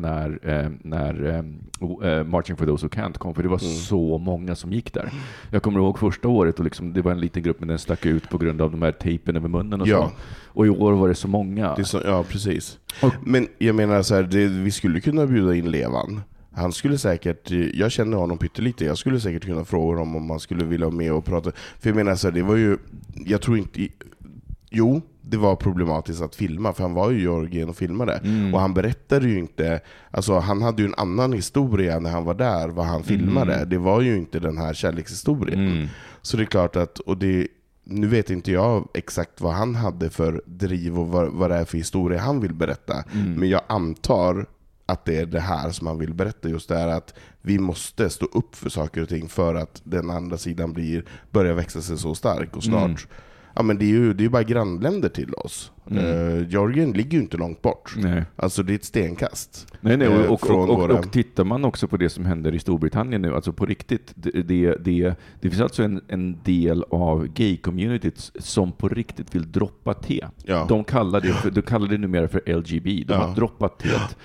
[SPEAKER 3] när Marching for Those Who Can't kom, för det var så många som gick där. Jag kommer ihåg första året och liksom, det var en liten grupp, men den stack ut på grund av de här tejpen över munnen och så. Och i år var det så många.
[SPEAKER 4] Ja, precis. Men jag menar så här, vi skulle kunna bjuda in Levan. Han skulle säkert, jag känner honom pyttelite, jag skulle säkert kunna fråga honom om han skulle vilja vara med och prata. För jag menar så här, det var ju, jag tror inte, jo, det var problematiskt att filma, för han var ju i Georgien och filmade. Och han berättade ju inte, alltså han hade ju en annan historia när han var där, vad han filmade. Det var ju inte den här kärlekshistorien. Så det är klart att, och det, nu vet inte jag exakt vad han hade för driv och vad det är för historia han vill berätta. Men jag antar att det är det här som han vill berätta, just det här att vi måste stå upp för saker och ting för att den andra sidan börjar växa sig så stark, och snart ja, men det är ju bara grannländer till oss. Georgien ligger ju inte långt bort. Nej. Alltså det är ett stenkast.
[SPEAKER 3] Nej, och tittar man också på det som händer i Storbritannien nu, alltså på riktigt, det finns alltså en del av gay-communityt som på riktigt vill droppa te. Ja. De kallar det numera för LGB. De har droppat teet.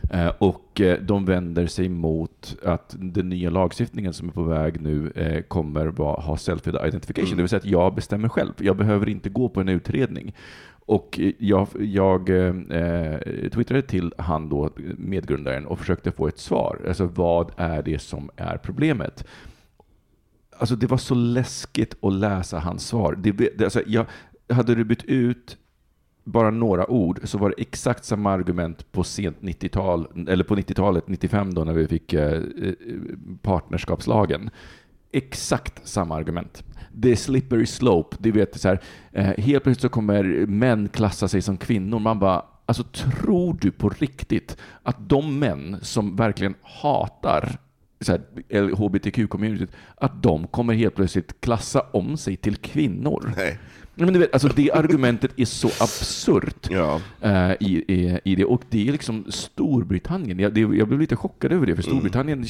[SPEAKER 3] Och de vänder sig mot att den nya lagstiftningen som är på väg nu kommer ha self-identification. Det vill säga att jag bestämmer själv. Jag behöver inte gå på en utredning. Och jag twittrade till han då, medgrundaren, och försökte få ett svar. Alltså vad är det som är problemet? Alltså det var så läskigt att läsa hans svar. Hade du bytt ut bara några ord så var det exakt samma argument på sent 90-tal, eller på 90-talet, 95 då, när vi fick partnerskapslagen. Exakt samma argument. Det är slippery slope. Du vet, så här, helt plötsligt så kommer män klassa sig som kvinnor. Man bara, alltså tror du på riktigt att de män som verkligen hatar så här, HBTQ-communityt, att de kommer helt plötsligt klassa om sig till kvinnor? Nej. Men du vet, alltså det argumentet är så absurt i det. Och det är liksom Storbritannien. Jag blev lite chockad över det, för Storbritannien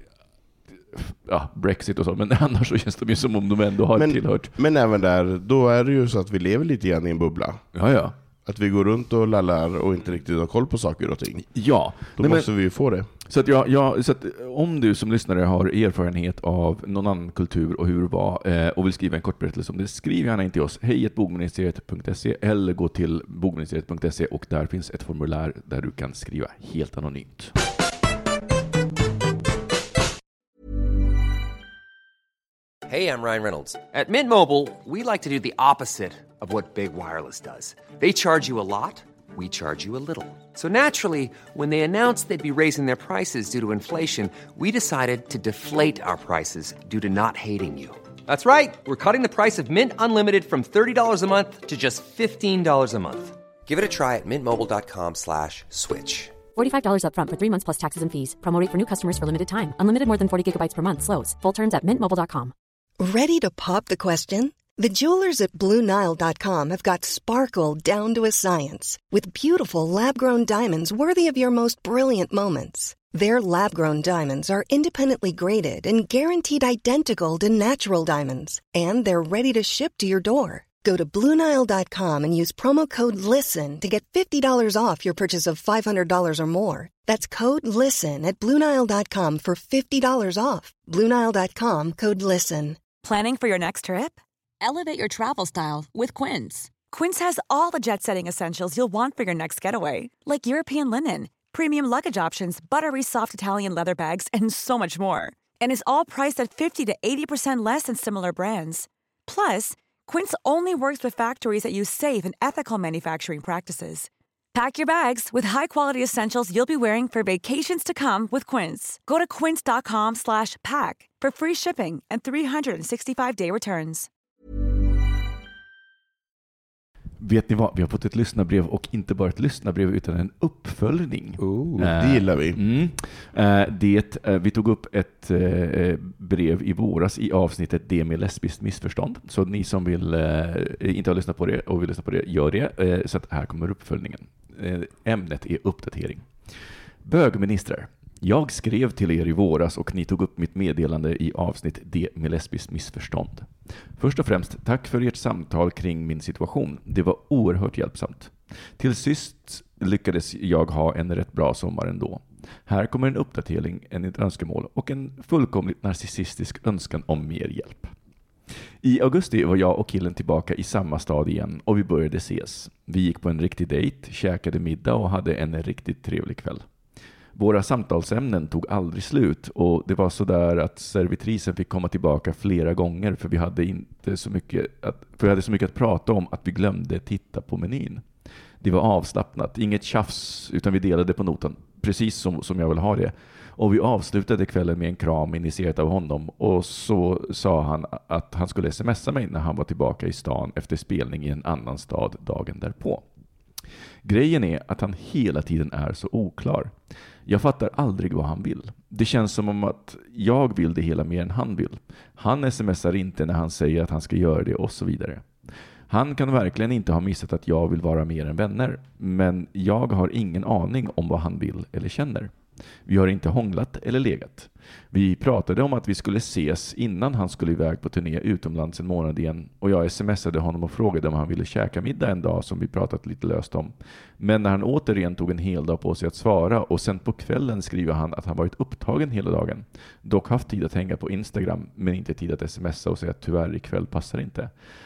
[SPEAKER 3] Brexit och så, men annars så känns det ju som om de ändå har tillhört.
[SPEAKER 4] Men även där, då är det ju så att vi lever lite grann i en bubbla.
[SPEAKER 3] Ja.
[SPEAKER 4] Att vi går runt och lallar och inte riktigt har koll på saker och ting.
[SPEAKER 3] Ja.
[SPEAKER 4] Då måste vi ju få det.
[SPEAKER 3] Så att om du som lyssnare har erfarenhet av någon annan kultur och hur det var och vill skriva en kort berättelse om det, skriv gärna in till oss. hej@bogministeriet.se eller gå till bogministeriet.se, och där finns ett formulär där du kan skriva helt anonymt.
[SPEAKER 6] Hey, I'm Ryan Reynolds. At Mint Mobile, we like to do the opposite of what Big Wireless does. They charge you a lot. we charge you a little. So naturally, when they announced they'd be raising their prices due to inflation, we decided to deflate our prices due to not hating you. That's right. We're cutting the price of Mint Unlimited from $30 a month to just $15 a month. Give it a try at mintmobile.com/switch.
[SPEAKER 7] $45 up front for 3 months plus taxes and fees. Promo rate for new customers for limited time. Unlimited more than 40 gigabytes per month slows. Full terms at mintmobile.com.
[SPEAKER 8] Ready to pop the question? The jewelers at BlueNile.com have got sparkle down to a science with beautiful lab-grown diamonds worthy of your most brilliant moments. Their lab-grown diamonds are independently graded and guaranteed identical to natural diamonds, and they're ready to ship to your door. Go to BlueNile.com and use promo code LISTEN to get $50 off your purchase of $500 or more. That's code LISTEN at BlueNile.com for $50 off. BlueNile.com, code LISTEN.
[SPEAKER 9] Planning for your next trip? Elevate your travel style with Quince. Quince has all the jet-setting essentials you'll want for your next getaway, like European linen, premium luggage options, buttery soft Italian leather bags, and so much more. And is all priced at 50 to 80% less than similar brands. Plus, Quince only works with factories that use safe and ethical manufacturing practices. Pack your bags with high-quality essentials you'll be wearing for vacations to come with Quince. Go to quince.com/pack for free shipping and 365-day returns.
[SPEAKER 3] Vet ni vad? Vi har fått ett lyssnarbrev, och inte bara ett lyssnarbrev utan en uppföljning.
[SPEAKER 4] Det gillar vi.
[SPEAKER 3] Vi tog upp ett brev i våras i avsnittet Det med lesbiskt missförstånd. Så ni som vill inte ha lyssnat på det och vill lyssna på det, gör det. Så att här kommer uppföljningen. Ämnet är uppdatering. Bögministrar. Jag skrev till er i våras och ni tog upp mitt meddelande i avsnitt Det med lesbiskt missförstånd. Först och främst, tack för ert samtal kring min situation. Det var oerhört hjälpsamt. Till sist lyckades jag ha en rätt bra sommar ändå. Här kommer en uppdatering, ett önskemål och en fullkomligt narcissistisk önskan om mer hjälp. I augusti var jag och killen tillbaka i samma stad igen och vi började ses. Vi gick på en riktig dejt, käkade middag och hade en riktigt trevlig kväll. Våra samtalsämnen tog aldrig slut och det var så där att servitrisen fick komma tillbaka flera gånger för vi hade så mycket att prata om att vi glömde titta på menyn. Det var avslappnat, inget tjafs, utan vi delade på notan, precis som jag vill ha det. Och vi avslutade kvällen med en kram initierat av honom och så sa han att han skulle smsa mig när han var tillbaka i stan efter spelning i en annan stad dagen därpå. Grejen är att han hela tiden är så oklar. Jag fattar aldrig vad han vill. Det känns som om att jag vill det hela mer än han vill. Han smsar inte när han säger att han ska göra det och så vidare. Han kan verkligen inte ha missat att jag vill vara mer än vänner. Men jag har ingen aning om vad han vill eller känner. Vi har inte hånglat eller legat. Vi pratade om att vi skulle ses innan han skulle iväg på turné utomlands en månad igen och jag smsade honom och frågade om han ville käka middag en dag som vi pratat lite löst om. Men när han återigen tog en hel dag på sig att svara och sen på kvällen skriver han att han varit upptagen hela dagen. Dock haft tid att hänga på Instagram men inte tid att smsa och säga att tyvärr ikväll passar inte.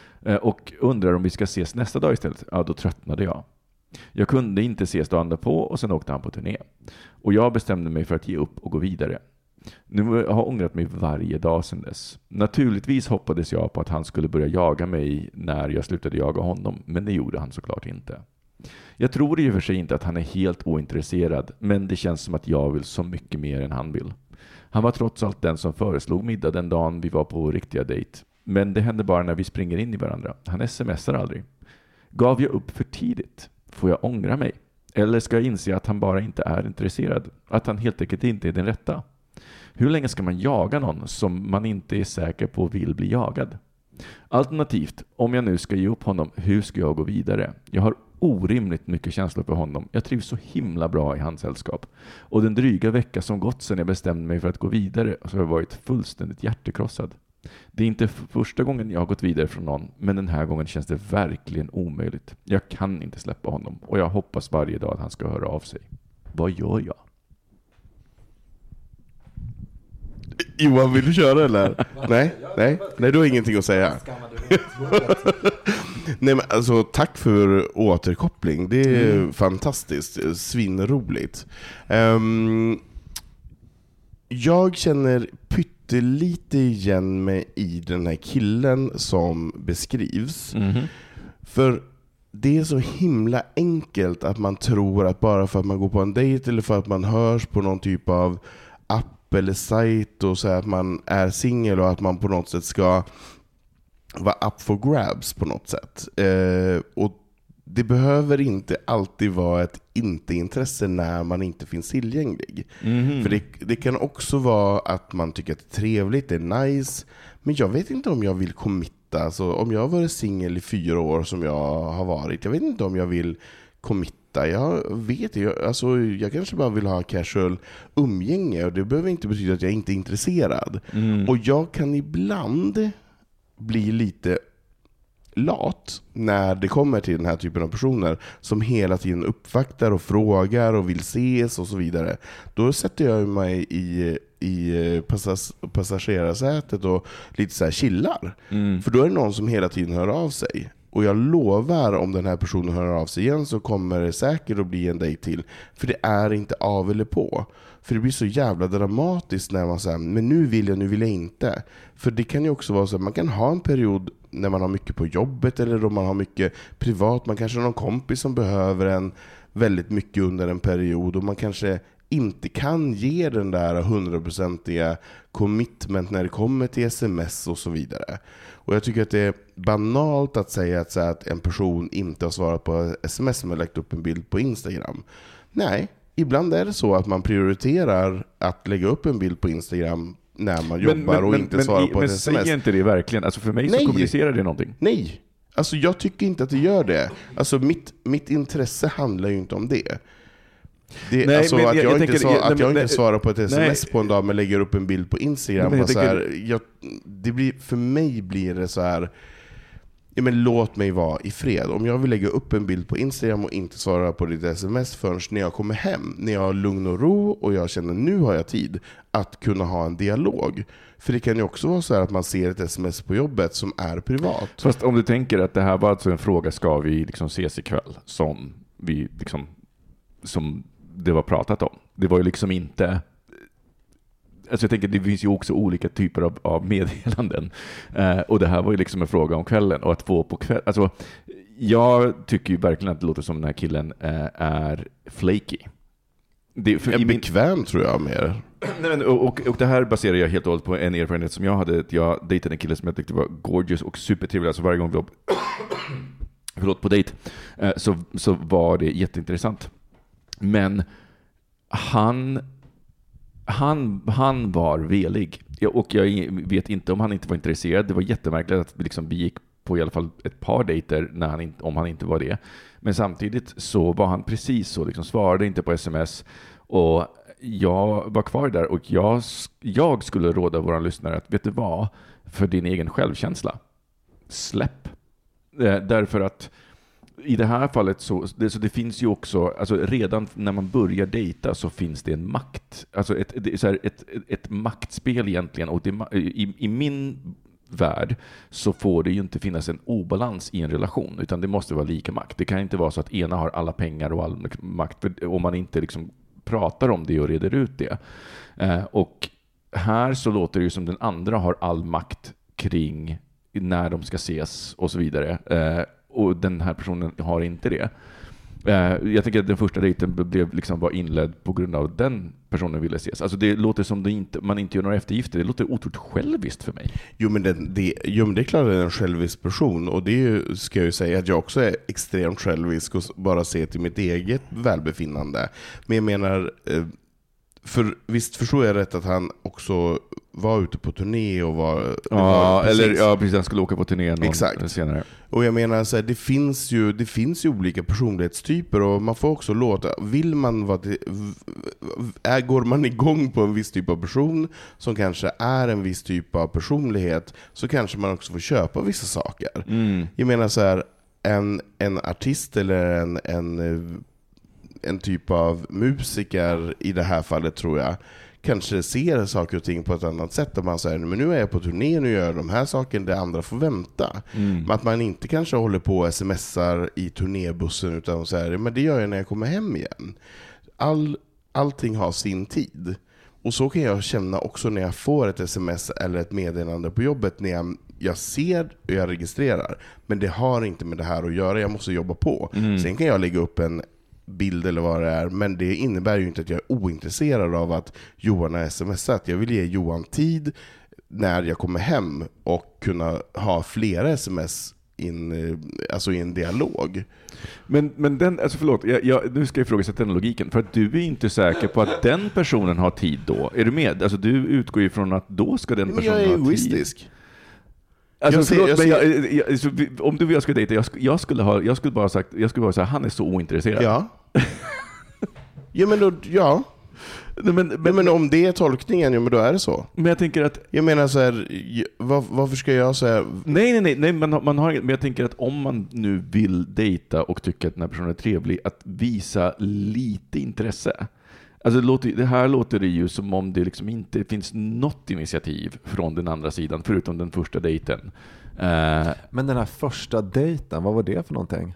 [SPEAKER 3] Och undrar om vi ska ses nästa dag istället. Ja, då tröttnade jag. Jag kunde inte ses dagen på och sen åkte han på turné. Och jag bestämde mig för att ge upp och gå vidare. Nu har jag ångrat mig varje dag sedan dess. Naturligtvis hoppades jag på att han skulle börja jaga mig när jag slutade jaga honom, men det gjorde han såklart inte. Jag tror i och för sig inte att han är helt ointresserad, men det känns som att jag vill så mycket mer än han vill. Han var trots allt den som föreslog middag den dagen vi var på riktiga dejt. Men det hände bara när vi springer in i varandra. Han smsar aldrig. Gav jag upp för tidigt? Får jag ångra mig? Eller ska jag inse att han bara inte är intresserad? Att han helt enkelt inte är den rätta? Hur länge ska man jaga någon som man inte är säker på vill bli jagad? Alternativt, om jag nu ska ge upp honom, hur ska jag gå vidare? Jag har orimligt mycket känslor för honom. Jag trivs så himla bra i hans sällskap. Och den dryga vecka som gått sedan jag bestämde mig för att gå vidare så har jag varit fullständigt hjärtekrossad. Det är inte första gången jag har gått vidare från någon, men den här gången känns det verkligen omöjligt. Jag kan inte släppa honom och jag hoppas varje dag att han ska höra av sig. Vad gör jag?
[SPEAKER 4] Johan, vill du köra eller? Nej, du har ingenting att säga. Nej, men alltså, tack för återkoppling. Det är fantastiskt, svinroligt. Jag känner pyttelite igen mig i den här killen som beskrivs. För det är så himla enkelt att man tror att bara för att man går på en dejt eller för att man hörs på någon typ av app eller sajt och så att man är singel och att man på något sätt ska vara up for grabs på något sätt. Och det behöver inte alltid vara ett inte-intresse när man inte finns tillgänglig. För det kan också vara att man tycker att det är trevligt, det är nice, men jag vet inte om jag vill committa. Alltså, om jag har varit singel i 4 år som jag har varit, jag vet inte om jag vill committa. Jag kanske bara vill ha casual umgänge, och det behöver inte betyda att jag inte är intresserad. Och jag kan ibland bli lite lat när det kommer till den här typen av personer som hela tiden uppvaktar och frågar och vill ses och så vidare. Då sätter jag mig i passagerarsätet och lite så här chillar. För då är det någon som hela tiden hör av sig. Och jag lovar, om den här personen hör av sig igen så kommer det säkert att bli en dejt till. För det är inte av eller på. För det blir så jävla dramatiskt när man säger, men nu vill jag inte. För det kan ju också vara så att man kan ha en period när man har mycket på jobbet eller om man har mycket privat. Man kanske har någon kompis som behöver en väldigt mycket under en period och man kanske inte kan ge den där 100% commitment när det kommer till sms och så vidare. Och jag tycker att det är banalt att säga att en person inte har svarat på sms som har lagt upp en bild på Instagram. Nej, ibland är det så att man prioriterar att lägga upp en bild på Instagram när man jobbar och inte svarar på ett sms.
[SPEAKER 3] Men säger inte det verkligen? Alltså för mig så kommunicerar det någonting.
[SPEAKER 4] Nej, alltså jag tycker inte att det gör det. Alltså mitt intresse handlar ju inte om det. Nej, alltså att jag inte svarar på ett sms på en dag men lägger upp en bild på Instagram och så här, för mig blir det så här, men låt mig vara i fred. Om jag vill lägga upp en bild på Instagram och inte svara på ditt sms förrän när jag kommer hem, när jag har lugn och ro och jag känner nu har jag tid att kunna ha en dialog. För det kan ju också vara så här att man ser ett sms på jobbet som är privat.
[SPEAKER 3] Fast om du tänker att det här var alltså en fråga, ska vi liksom ses ikväll, som vi liksom, som det var pratat om. Det var ju liksom inte... Alltså jag tänker, det finns ju också olika typer av meddelanden. Och det här var ju liksom en fråga om kvällen och att få på kväll. Alltså, jag tycker ju verkligen att det låter som den här killen är flaky.
[SPEAKER 4] Bekväm tror jag mer.
[SPEAKER 3] Nej, och det här baserar jag helt och hållet på en erfarenhet som jag hade. Att jag dejtade en kille som jag tyckte var gorgeous och supertrevlig. Alltså varje gång vi var på dejt så var det jätteintressant. Men han var velig. Och jag vet inte om han inte var intresserad. Det var jättemärkligt att vi gick på i alla fall ett par dejter om han inte var det. Men samtidigt så var han precis så, svarade inte på sms. Och jag var kvar där och jag skulle råda våra lyssnare att, vet du vad, för din egen självkänsla, släpp. Därför att i det här fallet så det finns ju också, alltså redan när man börjar dejta så finns det en makt, alltså ett maktspel egentligen, och i min värld så får det ju inte finnas en obalans i en relation, utan det måste vara lika makt. Det kan inte vara så att ena har alla pengar och all makt, om man inte pratar om det och reder ut det. Och här så låter det ju som den andra har all makt kring när de ska ses och så vidare. Och den här personen har inte det. Jag tänker att den första dejten var inledd på grund av att den personen ville ses. Alltså det låter som man inte gör några eftergifter. Det låter otroligt själviskt för mig.
[SPEAKER 4] Jo men det är klart att det är en självisk person. Och det ska jag ju säga att jag också är extremt självisk och bara ser till mitt eget välbefinnande. Men jag menar, visst förstår jag rätt att han också var ute på turné och
[SPEAKER 3] precis, han skulle åka på turné senare.
[SPEAKER 4] Och jag menar så här, det finns ju olika personlighetstyper och man får också går man igång på en viss typ av person som kanske är en viss typ av personlighet, så kanske man också får köpa vissa saker. Jag menar så här, en artist eller en typ av musiker i det här fallet tror jag kanske ser saker och ting på ett annat sätt, där man säger, men nu är jag på turné, nu gör jag de här sakerna, det andra får vänta. Att man inte kanske håller på och smsar i turnébussen, utan säger, men det gör jag när jag kommer hem igen. Allting har sin tid. Och så kan jag känna också när jag får ett sms eller ett meddelande på jobbet, när jag ser och jag registrerar, men det har inte med det här att göra, jag måste jobba på. Sen kan jag lägga upp en bild eller vad det är, men det innebär ju inte att jag är ointresserad av att Johan har smsat. Jag vill ge Johan tid när jag kommer hem och kunna ha flera sms alltså i en dialog.
[SPEAKER 3] Men den, alltså förlåt, nu ska jag ifrågasätta den logiken, för att du är inte säker på att den personen har tid då. Är du med? Alltså du utgår ju från att då ska den personen ha tid.
[SPEAKER 4] Jag är egoistisk.
[SPEAKER 3] Alltså, om du och jag skulle dejta, jag skulle bara säga han är så ointresserad.
[SPEAKER 4] Ja. Ja, men då, ja. Men om det är tolkningen, ja, men då är det så.
[SPEAKER 3] Men jag tänker att...
[SPEAKER 4] Jag menar så här, varför ska jag säga...
[SPEAKER 3] Nej, man har, men jag tänker att om man nu vill dejta och tycker att den här personen är trevlig, att visa lite intresse. Alltså det här låter det ju som om det liksom inte finns något initiativ från den andra sidan, förutom den första dejten.
[SPEAKER 5] Men den här första dejten, vad var det för någonting?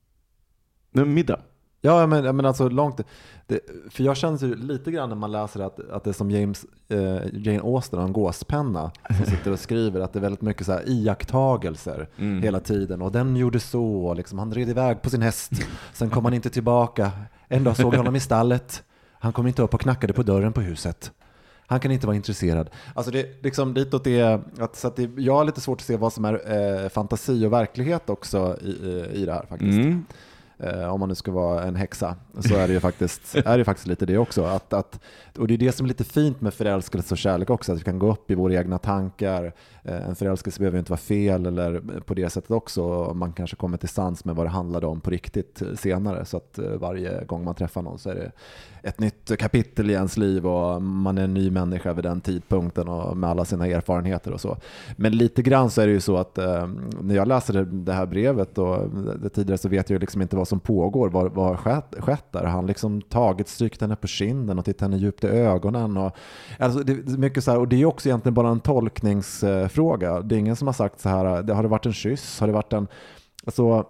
[SPEAKER 3] Middag.
[SPEAKER 5] Ja, men alltså långt... för jag känner ju lite grann när man läser att det är som Jane Austen och en gåspenna som sitter och skriver, att det är väldigt mycket så här iakttagelser hela tiden. Och den gjorde så, liksom, han red iväg på sin häst. Sen kom han inte tillbaka. En dag såg jag honom i stallet. Han kom inte upp och knackade på dörren på huset. Han kan inte vara intresserad. Alltså det liksom ditåt är att, så att jag har lite svårt att se vad som är fantasi och verklighet också i det här faktiskt. Om man nu ska vara en häxa, så är det ju faktiskt lite det också. Och det är det som är lite fint med förälskelse och kärlek också, att vi kan gå upp i våra egna tankar. En förälskelse behöver inte vara fel eller på det sättet också. Man kanske kommer till sans med vad det handlade om på riktigt senare. Så att varje gång man träffar någon så är det ett nytt kapitel i ens liv och man är en ny människa vid den tidpunkten och med alla sina erfarenheter och så. Men lite grann så är det ju så att när jag läser det här brevet och det tidigare, så vet jag ju liksom inte vad som pågår, vad har skett där. Han liksom strykt henne på kinden och tittat henne djupt i ögonen. Och, alltså det är mycket så här, och det är också egentligen bara en tolkningsfråga. Det är ingen som har sagt så här, har det varit en kyss? Har det varit en... Alltså,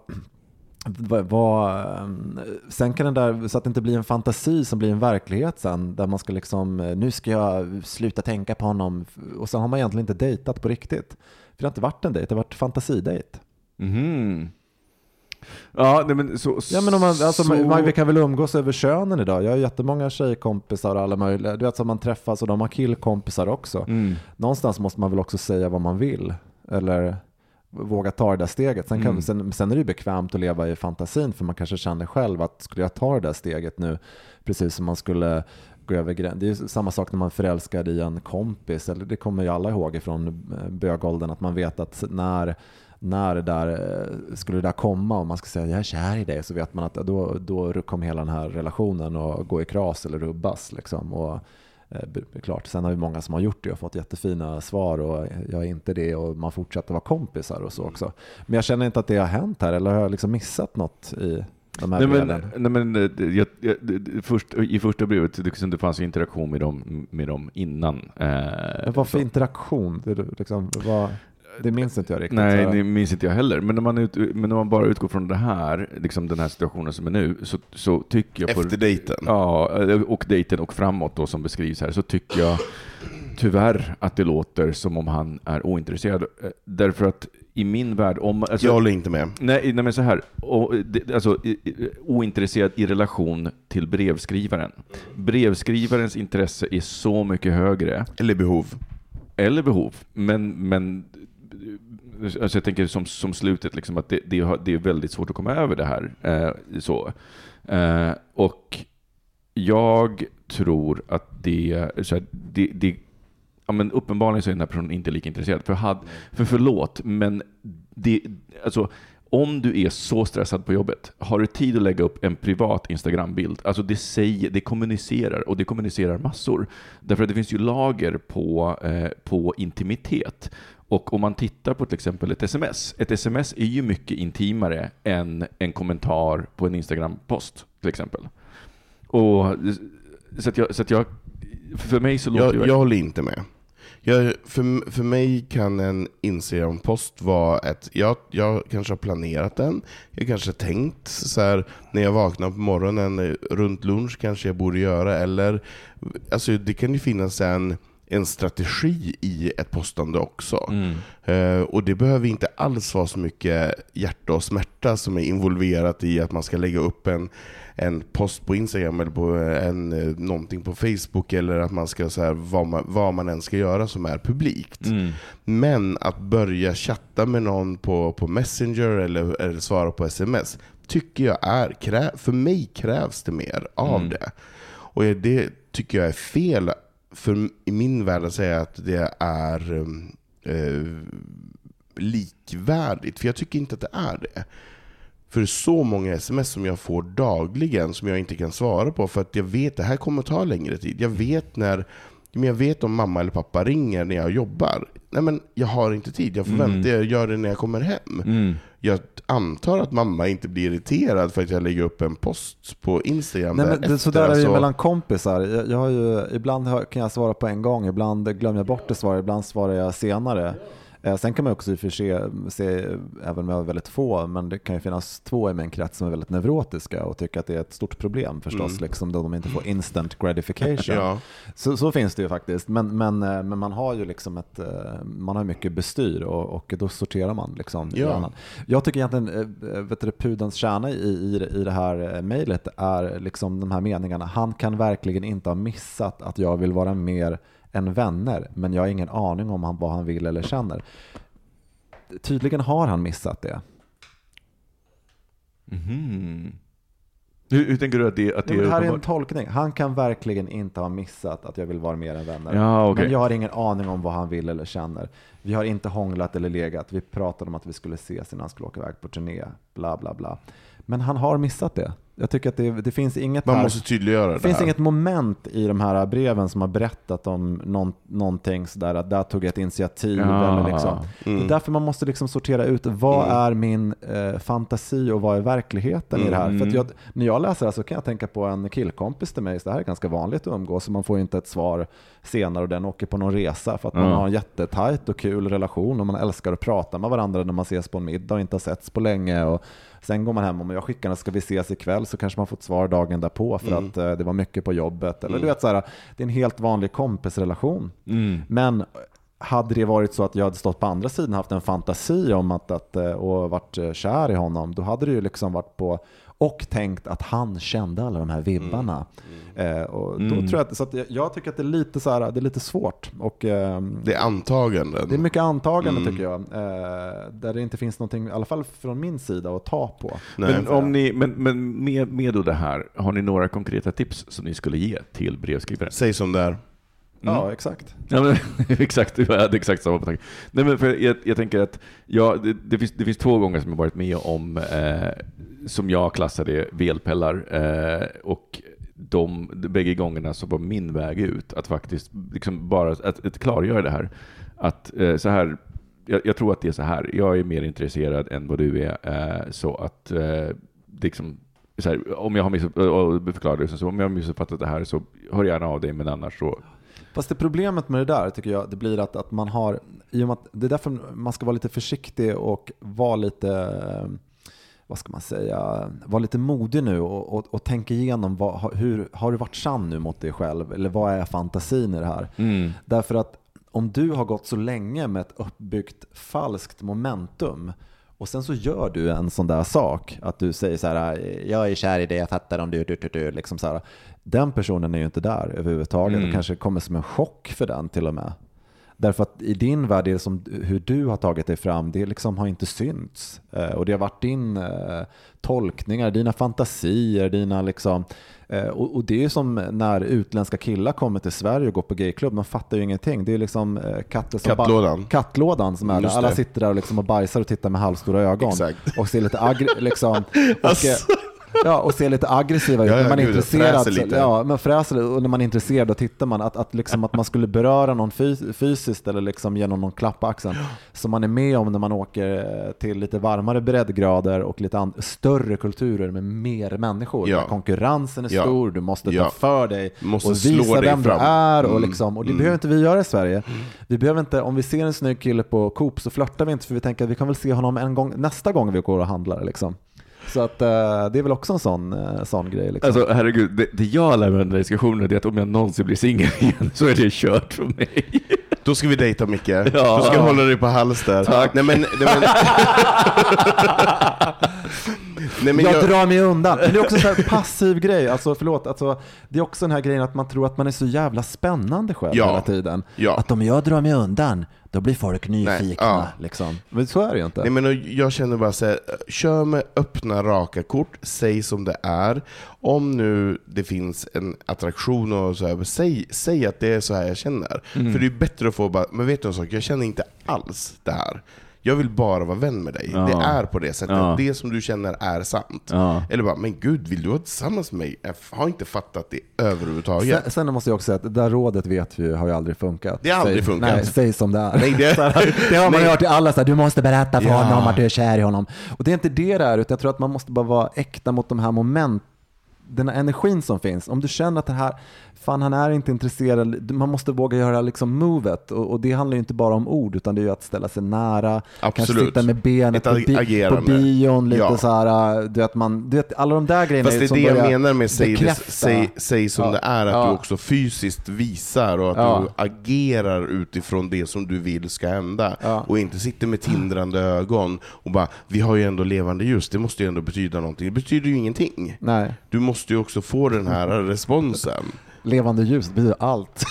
[SPEAKER 5] sen kan den där, så att det inte blir en fantasi som blir en verklighet sen, där man ska liksom, nu ska jag sluta tänka på honom, och sen har man egentligen inte dejtat på riktigt. För det har inte varit en dejt, det har varit fantasidejt.
[SPEAKER 3] Ja, nej, men
[SPEAKER 5] ja, men om vi kan väl umgås över könen idag. Jag har jättemånga tjejkompisar och alla möjliga. Du vet, så man träffas och de har killkompisar också. Någonstans måste man väl också säga vad man vill, eller våga ta det där steget. Sen är det ju bekvämt att leva i fantasin, för man kanske känner själv att skulle jag ta det där steget nu, precis som man skulle gå över gränsen. Det är ju samma sak när man förälskar i en kompis, eller det kommer ju alla ihåg ifrån bögåldern, att man vet att när det där skulle det där komma och man ska säga jag är kär i dig, så vet man att då kommer hela den här relationen och gå i kras eller rubbas liksom. Och klart, sen har vi många som har gjort det och fått jättefina svar, och jag är inte det, och man fortsätter vara kompisar och så också. Men jag känner inte att det har hänt här, eller har jag liksom missat något i de här breven?
[SPEAKER 3] I första brevet det fanns fanns med dem innan.
[SPEAKER 5] Vad för interaktion? Det minns inte jag riktigt.
[SPEAKER 3] Nej, det minns inte jag heller. Men när man bara utgår från det här, liksom den här situationen som är nu, så tycker jag...
[SPEAKER 4] Efter dejten?
[SPEAKER 3] Ja, och dejten och framåt då, som beskrivs här, så tycker jag tyvärr att det låter som om han är ointresserad. Därför att i min värld...
[SPEAKER 4] jag håller inte med.
[SPEAKER 3] Nej, men så här. Ointresserad i relation till brevskrivaren. Brevskrivarens intresse är så mycket högre.
[SPEAKER 4] Eller behov. Men alltså jag tänker som slutet liksom, att det är väldigt svårt att komma över det här. Och jag tror att men uppenbarligen så är den här personen inte lika intresserad. Förlåt, men alltså, om du är så stressad på jobbet, har du tid att lägga upp en privat Instagram-bild? Alltså det kommunicerar, och det kommunicerar massor. Därför att det finns ju lager på intimitet. Och om man tittar på till exempel ett sms är ju mycket intimare än en kommentar på en Instagram-post till exempel. Och så att jag för mig så låter jag håller inte med. För mig kan en Instagram-post vara ett... Jag kanske har planerat den. Jag kanske har tänkt så här, när jag vaknar på morgonen runt lunch kanske jag borde göra. Eller, alltså, det kan ju finnas en strategi i ett postande också. Och det behöver inte alls vara så mycket hjärta och smärta som är involverat i att man ska lägga upp en post på Instagram eller på någonting på Facebook, eller att man ska så här, vad man än ska göra som är publikt. Men att börja chatta med någon på Messenger eller svara på sms tycker jag för mig krävs det mer av det. Och det tycker jag är fel för i min värld att säga att det är likvärdigt, för jag tycker inte att det är det. För så många sms som jag får dagligen som jag inte kan svara på, för att jag vet att det här kommer att ta längre tid. Jag vet om mamma eller pappa ringer när jag jobbar. Nej, men jag har inte tid. Jag får vänta, jag gör det när jag kommer hem. Jag antar att mamma inte blir irriterad för att jag lägger upp en post på Instagram.
[SPEAKER 5] Nej, men så där är det mellan kompisar. Jag har ju, ibland kan jag svara på en gång, ibland glömmer jag bort det svar, ibland svarar jag senare. Sen kan man också se, även om jag är väldigt få, men det kan ju finnas 2 i min krets som är väldigt neurotiska och tycker att det är ett stort problem förstås, liksom, då de inte får instant gratification. Ja. Så finns det ju faktiskt, men man har ju liksom man har mycket bestyr och då sorterar man liksom. Ja. Jag tycker egentligen pudens kärna i det här mejlet är liksom de här meningarna: han kan verkligen inte ha missat att jag vill vara mer än vänner, men jag har ingen aning om vad han vill eller känner. Tydligen har han missat det.
[SPEAKER 3] Hur tänker du att det
[SPEAKER 5] här är en tolkning. Han kan verkligen inte ha missat att jag vill vara mer än vänner.
[SPEAKER 3] Ja, okay.
[SPEAKER 5] Men jag har ingen aning om vad han vill eller känner. Vi har inte hånglat eller legat. Vi pratade om att vi skulle ses innan han skulle åka iväg på turné. Bla bla bla. Men han har missat det. Jag tycker att det finns inget
[SPEAKER 4] måste tydliggöra
[SPEAKER 5] det finns inget moment i de här breven som har berättat om någonting sådär att där tog jag ett initiativ. Eller liksom. Det är därför man måste liksom sortera ut vad är min fantasi och vad är verkligheten i det här. För att när jag läser det så kan jag tänka på en killkompis till mig. Så det här är ganska vanligt att umgås, så man får inte ett svar senare och den åker på någon resa för att man har en jättetajt och kul relation och man älskar att prata med varandra när man ses på en middag och inte har setts på länge, och sen går man hem och om jag skickar ska vi ses ikväll, så kanske man får ett svar dagen därpå för att det var mycket på jobbet. Eller du vet, så här, det är en helt vanlig kompisrelation. Men hade det varit så att jag hade stått på andra sidan och haft en fantasi om att och varit kär i honom, då hade det ju liksom varit på och tänkt att han kände alla de här vibbarna. Och då tror jag så att jag tycker att det är lite så här, det är lite svårt, och
[SPEAKER 4] det är antaganden.
[SPEAKER 5] Det är mycket antaganden tycker jag, där det inte finns någonting, i alla fall från min sida, att ta på.
[SPEAKER 3] Men med då det här, har ni några konkreta tips som ni skulle ge till brevskrivare?
[SPEAKER 4] Säg som där.
[SPEAKER 5] Ja, exakt.
[SPEAKER 3] Ja, men, exakt, jag hade exakt samma tanke. Nej, men för jag tänker att det finns 2 gånger som jag varit med om som jag klassade velpellar, och de bägge gångerna så var min väg ut att faktiskt liksom bara att klargöra det här, att så här, jag tror att det är så här, jag är mer intresserad än vad du är, så att liksom så här, om jag har missuppfattat det här så hör gärna av dig, men annars så.
[SPEAKER 5] Fast det problemet med det där tycker jag, det blir att man har, i och med att det är därför man ska vara lite försiktig och vara lite, vad ska man säga, vara lite modig nu och tänka igenom hur har du varit sann nu mot dig själv, eller vad är fantasin i det här? Därför att om du har gått så länge med ett uppbyggt falskt momentum, och sen så gör du en sån där sak, att du säger så här: jag är kär i det, jag fattar om du liksom så här. Den personen är ju inte där överhuvudtaget, och kanske kommer som en chock för den till och med. Därför att i din värld är det som hur du har tagit dig fram, det liksom har inte synts. Och det har varit din tolkningar, dina fantasier, dina liksom. Och det är ju som när utländska killar kommer till Sverige och går på gayklubb, de fattar ju ingenting. Det är liksom kattlådan som är där. Alla sitter där och, liksom och bajsar och tittar med halvstora ögon.
[SPEAKER 4] Exakt.
[SPEAKER 5] Och ser lite liksom. Ja, och ser lite aggressiva ut.
[SPEAKER 4] Ja,
[SPEAKER 5] när man är
[SPEAKER 4] gud,
[SPEAKER 5] intresserad.
[SPEAKER 4] fräser lite.
[SPEAKER 5] Ja, men fräser, och när man är intresserad då tittar man att man skulle beröra någon fysiskt eller liksom genom någon klapp på axeln. Som man är med om när man åker till lite varmare breddgrader och lite större kulturer med mer människor.
[SPEAKER 4] Ja.
[SPEAKER 5] Konkurrensen är stor, du måste ta för dig
[SPEAKER 4] måste
[SPEAKER 5] och
[SPEAKER 4] slå
[SPEAKER 5] visa
[SPEAKER 4] dig
[SPEAKER 5] vem
[SPEAKER 4] fram.
[SPEAKER 5] du är. Och, liksom, och det behöver inte vi göra i Sverige. Vi behöver inte, om vi ser en snygg kille på Coop så flörtar vi inte, för vi tänker att vi kan väl se honom nästa gång vi går och handlar liksom. Så att det är väl också en sån grej liksom.
[SPEAKER 3] Alltså herregud, det jag lär mig den här diskussionen är att om jag någonsin blir singel igen så är det kört för mig.
[SPEAKER 4] Då ska vi dejta, Micke.
[SPEAKER 3] Ja.
[SPEAKER 4] Du ska hålla dig på hals där.
[SPEAKER 3] Tack.
[SPEAKER 4] Nej, men
[SPEAKER 5] jag drar mig undan. Men det är också en sån här passiv grej. Alltså, förlåt. Alltså, det är också den här grejen att man tror att man är så jävla spännande själv hela tiden.
[SPEAKER 4] Ja.
[SPEAKER 5] Att om jag drar mig undan, då blir folk nyfikna. Liksom. Men så är det ju inte.
[SPEAKER 4] Nej, men jag känner bara så här, kör med öppna, raka kort. Säg som det är. Om nu det finns en attraktion och så här, säg att det är så här jag känner. För det är bättre att få bara, men vet du en sak, jag känner inte alls det här. Jag vill bara vara vän med dig. Det är på det sättet. Det som du känner är sant. Eller bara, men gud, vill du vara tillsammans med mig? Jag har inte fattat det överhuvudtaget.
[SPEAKER 5] Sen måste jag också säga att det där rådet vet vi har ju aldrig funkat.
[SPEAKER 4] Det har aldrig funkat.
[SPEAKER 5] Nej, säg som det är.
[SPEAKER 4] Nej,
[SPEAKER 5] det har man hört till alla. Så här, du måste berätta för honom att du är kär i honom. Och det är inte det där, utan jag tror att man måste bara vara äkta mot de här momenten. Den här energin som finns. Om du känner att det här, fan, han är inte intresserad, man måste våga göra liksom movet, och det handlar ju inte bara om ord, utan det är ju att ställa sig nära.
[SPEAKER 4] Absolut.
[SPEAKER 5] Kanske sitta med benet på bion lite så här, du vet, alla de där grejerna.
[SPEAKER 4] Fast det är
[SPEAKER 5] som
[SPEAKER 4] det jag menar med säg som det är, att du också fysiskt visar och att du agerar utifrån det som du vill ska hända, och inte sitter med tindrande ögon och bara, vi har ju ändå levande ljus, det måste ju ändå betyda någonting. Det betyder ju ingenting.
[SPEAKER 5] Nej.
[SPEAKER 4] Du måste ju också få den här responsen.
[SPEAKER 5] Levande ljus blir allt.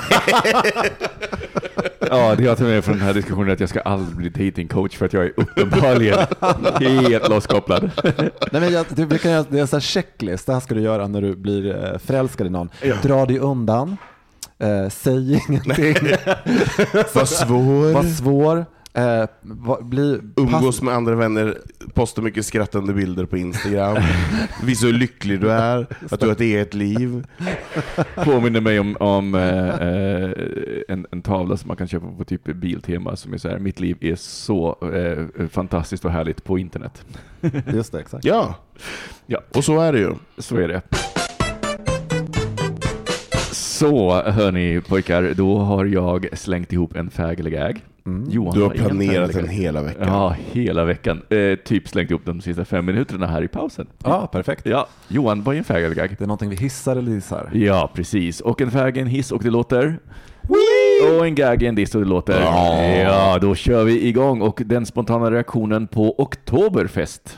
[SPEAKER 3] Ja, det jag tar med från den här diskussionen att jag ska aldrig bli datingcoach för att jag är uppenbarligen helt losskopplad. Nej, men det är en sån här checklist. Det här ska du göra när du blir förälskad i någon. Dra dig undan. Säg ingenting. Var svår.
[SPEAKER 4] Umgås med andra vänner, posta mycket skrattande bilder på Instagram, visa hur lycklig du är, att du har ett eget liv. Påminner mig om en tavla som man kan köpa på typ Biltema som är så här: mitt liv är så fantastiskt och härligt på internet.
[SPEAKER 5] Just det, exakt.
[SPEAKER 4] Ja, och så är det ju.
[SPEAKER 3] Så är det. Så hörni pojkar, då har jag slängt ihop en fägelegag. Johan,
[SPEAKER 4] du har planerat den hela veckan.
[SPEAKER 3] Ja, hela veckan. Typ slängt ihop de sista 5 minuterna här i pausen.
[SPEAKER 5] Ja, perfekt.
[SPEAKER 3] Ja, Johan, vad är en fägelegag?
[SPEAKER 5] Det är någonting vi hissar eller hissar.
[SPEAKER 3] Ja, precis. Och en fäg är en hiss och det låter... Och en gag är en diss och det låter... Ja, då kör vi igång. Och den spontana reaktionen på Oktoberfest.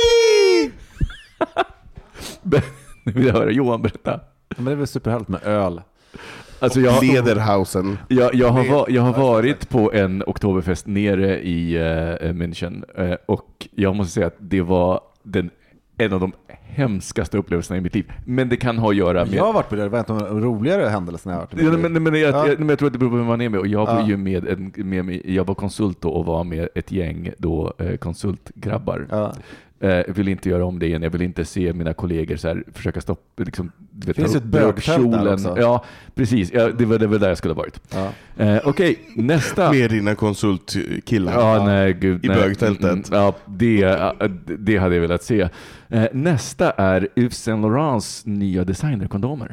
[SPEAKER 3] Nu vill jag höra Johan berätta.
[SPEAKER 5] Men det är väl superhärligt med öl.
[SPEAKER 3] Alltså
[SPEAKER 4] Lederhausen.
[SPEAKER 3] Jag har varit på en Oktoberfest nere i München, och jag måste säga att det var en av de hemskaste upplevelserna i mitt liv. Men det kan ha att göra med...
[SPEAKER 5] Jag har varit på det var en av de roligare händelserna jag har varit med.
[SPEAKER 3] Men jag tror att det beror på hur man är med. Och jag var ju med jag var konsult då och var med ett gäng då konsultgrabbar. Jag vill inte göra om det igen. Jag vill inte se mina kollegor så här försöka stoppa liksom,
[SPEAKER 5] det finns ett bögfält där också.
[SPEAKER 3] Ja, precis. Det var där jag skulle ha varit. Okej, nästa.
[SPEAKER 4] Med dina konsultkillar.
[SPEAKER 3] Ja, nej, gud.
[SPEAKER 4] I bögtältet.
[SPEAKER 3] Ja, det hade jag velat se. Nästa är Yves Saint Laurents nya designerkondomer.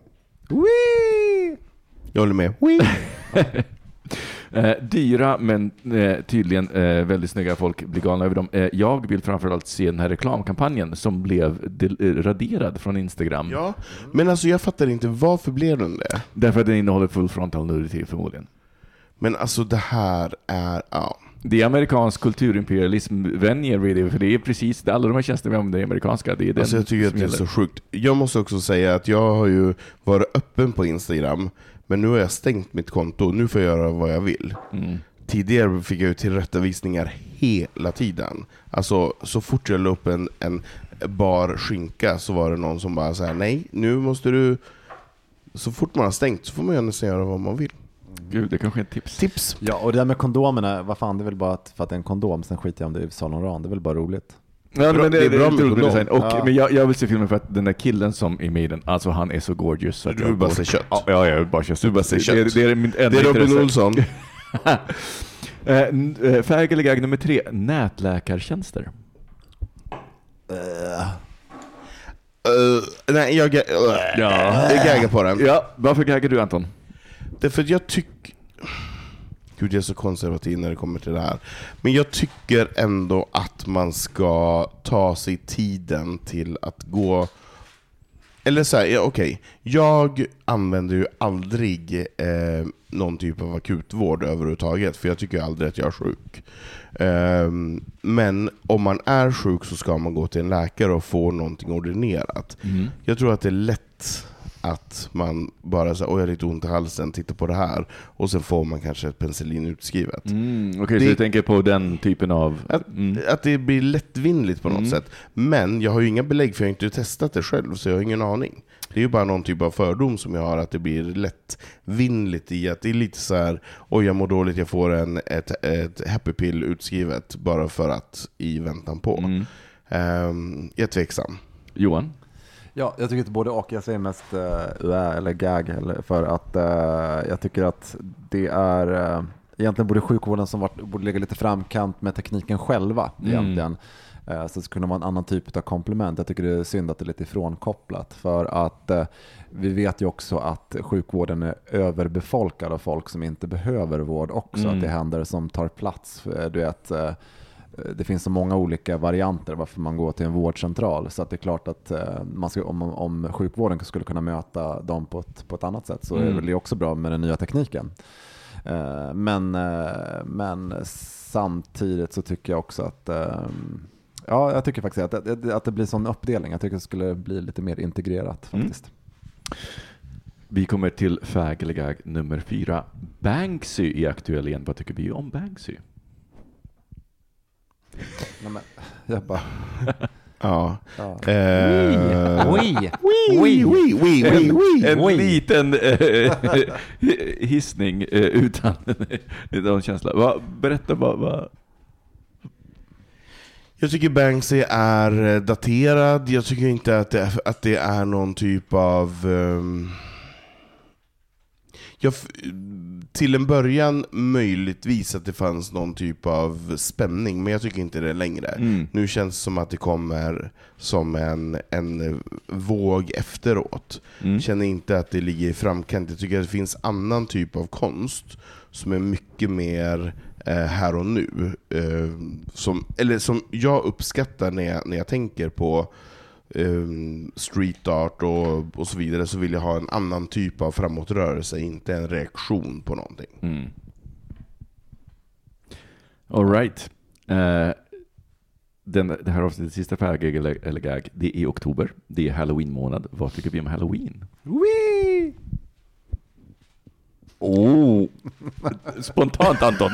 [SPEAKER 4] Jag håller med.
[SPEAKER 3] Dyra men tydligen väldigt snygga, folk blir galna över dem. Jag vill framförallt se den här reklamkampanjen som blev raderad från Instagram.
[SPEAKER 4] Ja, men alltså jag fattar inte, varför blev den det?
[SPEAKER 3] Därför att den innehåller full frontal nudity förmodligen.
[SPEAKER 4] Men alltså det här är...
[SPEAKER 3] Det är amerikansk kulturimperialism, vänjer really, för det är precis alla de här tjänster vi använder är amerikanska. Det är
[SPEAKER 4] alltså jag tycker att det är så sjukt. Jag måste också säga att jag har ju varit öppen på Instagram, men nu har jag stängt mitt konto. Nu får jag göra vad jag vill. Tidigare fick jag ju tillrättavisningar hela tiden. Alltså så fort jag la upp en bar skinka så var det någon som bara så här: nej, nu måste du... Så fort man har stängt så får man ju nästan göra vad man vill.
[SPEAKER 3] Gud, det kanske är ett tips.
[SPEAKER 5] Ja, och det där med kondomerna, vad fan, det är väl bara för att det är en kondom, sen skiter jag om det är Saint Laurent, det är väl bara roligt.
[SPEAKER 3] Ja, men det är bra med
[SPEAKER 4] design.
[SPEAKER 3] Men jag vill se filmen för att den där killen som är med i den, alltså han är så gorgeous. Så
[SPEAKER 4] du vill bara se kött.
[SPEAKER 3] Ja, jag vill bara se kött.
[SPEAKER 4] Det är Robin Olsson.
[SPEAKER 3] Färg eller gag nummer 3, nätläkartjänster.
[SPEAKER 4] Nej, jag gaggar på den.
[SPEAKER 3] Ja, varför gaggar du, Anton?
[SPEAKER 4] Därför att jag tycker... Gud, jag är så konservativ när det kommer till det här. Men jag tycker ändå att man ska ta sig tiden till att gå... Eller så här, okej. Jag använder ju aldrig någon typ av akutvård överhuvudtaget, för jag tycker aldrig att jag är sjuk. Men om man är sjuk så ska man gå till en läkare och få någonting ordinerat. Jag tror att det är lätt att man bara säger, jag har lite ont i halsen, titta på det här, och sen får man kanske ett penicillin utskrivet.
[SPEAKER 3] Okej, så du tänker på den typen av...
[SPEAKER 4] Att det blir lättvindigt på något sätt. Men jag har ju inga belägg, för jag har inte testat det själv, så jag har ingen aning. Det är ju bara någon typ av fördom som jag har, att det blir lättvindigt i att det är lite så här, jag mår dåligt, jag får ett happy pill utskrivet bara för att i väntan på. Jag är tveksam.
[SPEAKER 3] Johan?
[SPEAKER 5] Ja, jag tycker inte både och. Jag säger mest eller gag, för att jag tycker att det är egentligen borde sjukvården som borde ligga lite framkant med tekniken själva egentligen. Så det kunde vara en annan typ av komplement. Jag tycker det är synd att det är lite ifrånkopplat, för att vi vet ju också att sjukvården är överbefolkad av folk som inte behöver vård också. Att det händer som tar plats. Du vet, det finns så många olika varianter varför man går till en vårdcentral, så att det är klart att man ska, om sjukvården skulle kunna möta dem på ett annat sätt, så är det också bra med den nya tekniken. Men samtidigt så tycker jag också att jag tycker faktiskt att det blir sån uppdelning. Jag tycker det skulle bli lite mer integrerat faktiskt.
[SPEAKER 3] Vi kommer till färg eller gag nummer 4. Banksy är aktuell igen. Vad tycker vi om Banksy?
[SPEAKER 5] Jag bara...
[SPEAKER 3] En liten hissning utan känsla. Berätta vad...
[SPEAKER 4] Jag tycker Banksy är daterad. Jag tycker inte att det är någon typ av... till en början möjligtvis att det fanns någon typ av spänning, men jag tycker inte det längre. Nu känns det som att det kommer som en våg efteråt. Känner inte att det ligger i framkant. Jag tycker att det finns annan typ av konst som är mycket mer här och nu. Som jag uppskattar när jag tänker på street art och så vidare, så vill jag ha en annan typ av framåtrörelse, inte en reaktion på någonting.
[SPEAKER 3] All right. Det här avsnittet, sista färg eller gag, det är oktober. Det är Halloween månad. Vad tycker vi om Halloween?
[SPEAKER 5] Wee!
[SPEAKER 3] Spontant, Anton.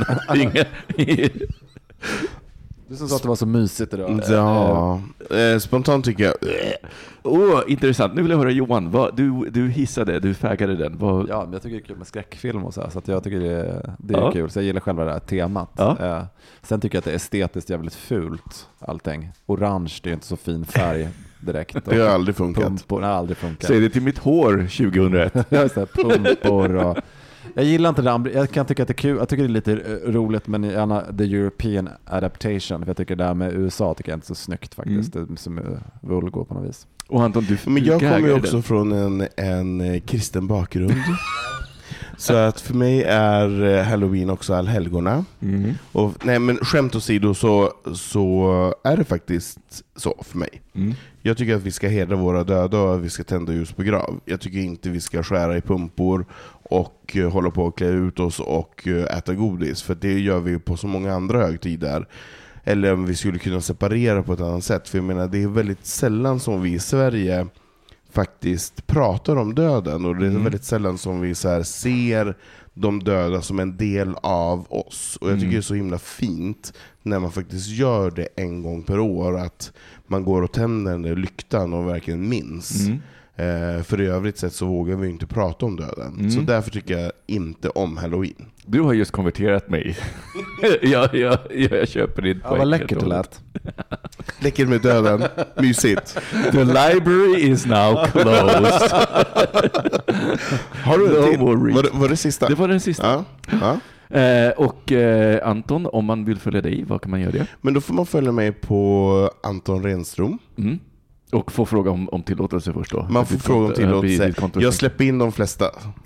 [SPEAKER 5] Du som sa att det var så mysigt idag.
[SPEAKER 4] Ja, spontant tycker jag.
[SPEAKER 3] Intressant. Nu vill jag höra Johan. Du hissade, du fägade den.
[SPEAKER 5] Ja, men jag tycker det är kul med skräckfilm och så att jag tycker det är kul. Så jag gillar själva det här temat. Sen tycker jag att det är estetiskt jävligt fult, allting. Orange, det är inte så fin färg direkt.
[SPEAKER 4] Det har aldrig funkat.
[SPEAKER 5] Pumpor, aldrig funkat.
[SPEAKER 3] Säg det till mitt hår 2001.
[SPEAKER 5] Pumpor och... Jag gillar inte det. Jag kan tycka att det är kul. Jag tycker det är lite roligt, men gärna the European adaptation. För jag tycker det här med USA tycker jag inte är så snyggt faktiskt. Det som är vulgo på något vis.
[SPEAKER 3] Och Anton,
[SPEAKER 4] men jag kommer ju också från en kristen bakgrund. Så att för mig är Halloween också allhelgona. Och nej, men skämt åsido så är det faktiskt så för mig. Jag tycker att vi ska hedra våra döda och att vi ska tända ljus på grav. Jag tycker inte vi ska skära i pumpor och hålla på att klä ut oss och äta godis, för det gör vi på så många andra högtider. Eller om vi skulle kunna separera på ett annat sätt. För jag menar, det är väldigt sällan som vi i Sverige faktiskt pratar om döden, och det är väldigt sällan som vi så här ser de döda som en del av oss. Och jag tycker det är så himla fint när man faktiskt gör det en gång per år, att man går och tänder den där lyktan och verkligen minns. För i övrigt sett så vågar vi inte prata om döden. Så därför tycker jag inte om Halloween.
[SPEAKER 3] Du har just konverterat mig. jag köper ditt poäng.
[SPEAKER 5] Vad läckert det lät.
[SPEAKER 4] Läckert med döden. Mysigt.
[SPEAKER 3] The library is now closed.
[SPEAKER 4] Har du en till? Var det sista?
[SPEAKER 3] Det var den sista.
[SPEAKER 4] Ja.
[SPEAKER 3] Och Anton, om man vill följa dig, vad kan man göra det?
[SPEAKER 4] Men då får man följa mig på Anton Renström.
[SPEAKER 3] Och få fråga om tillåtelse först då.
[SPEAKER 4] Man får fråga om tillåtelse. Jag släpper in de flesta.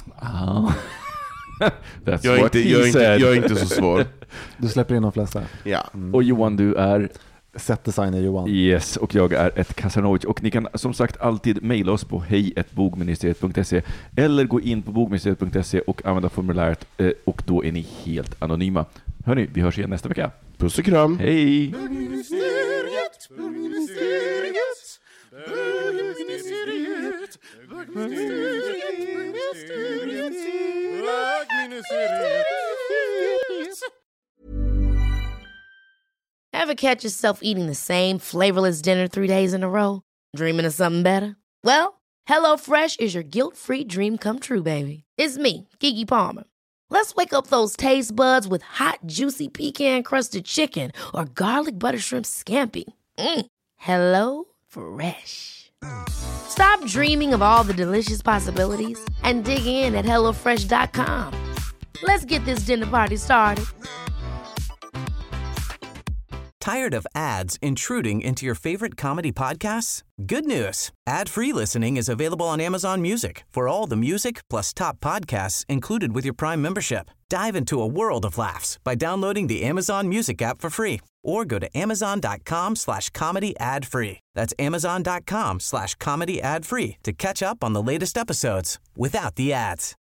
[SPEAKER 4] Jag är inte så svår.
[SPEAKER 5] Du släpper in de flesta.
[SPEAKER 4] Ja.
[SPEAKER 3] Och Johan, du är
[SPEAKER 5] setdesigner Johan.
[SPEAKER 3] Yes, och jag är ett Kasanovic. Och ni kan som sagt alltid mejla oss på hej@bogministeriet.se eller gå in på bogministeriet.se och använda formuläret, och då är ni helt anonyma. Hörni, vi hörs igen nästa vecka.
[SPEAKER 4] Puss och kram.
[SPEAKER 3] Hej!
[SPEAKER 1] Ever catch yourself eating the same flavorless dinner 3 days in a row? Dreaming of something better? Well, HelloFresh is your guilt-free dream come true, baby. It's me, Keke Palmer. Let's wake up those taste buds with hot, juicy pecan-crusted chicken or garlic butter shrimp scampi. Hello Fresh. Stop dreaming of all the delicious possibilities and dig in at HelloFresh.com. Let's get this dinner party started.
[SPEAKER 2] Tired of ads intruding into your favorite comedy podcasts? Good news. Ad-free listening is available on Amazon Music for all the music plus top podcasts included with your Prime membership. Dive into a world of laughs by downloading the Amazon Music app for free or go to amazon.com/comedy ad-free. That's amazon.com/comedy ad-free to catch up on the latest episodes without the ads.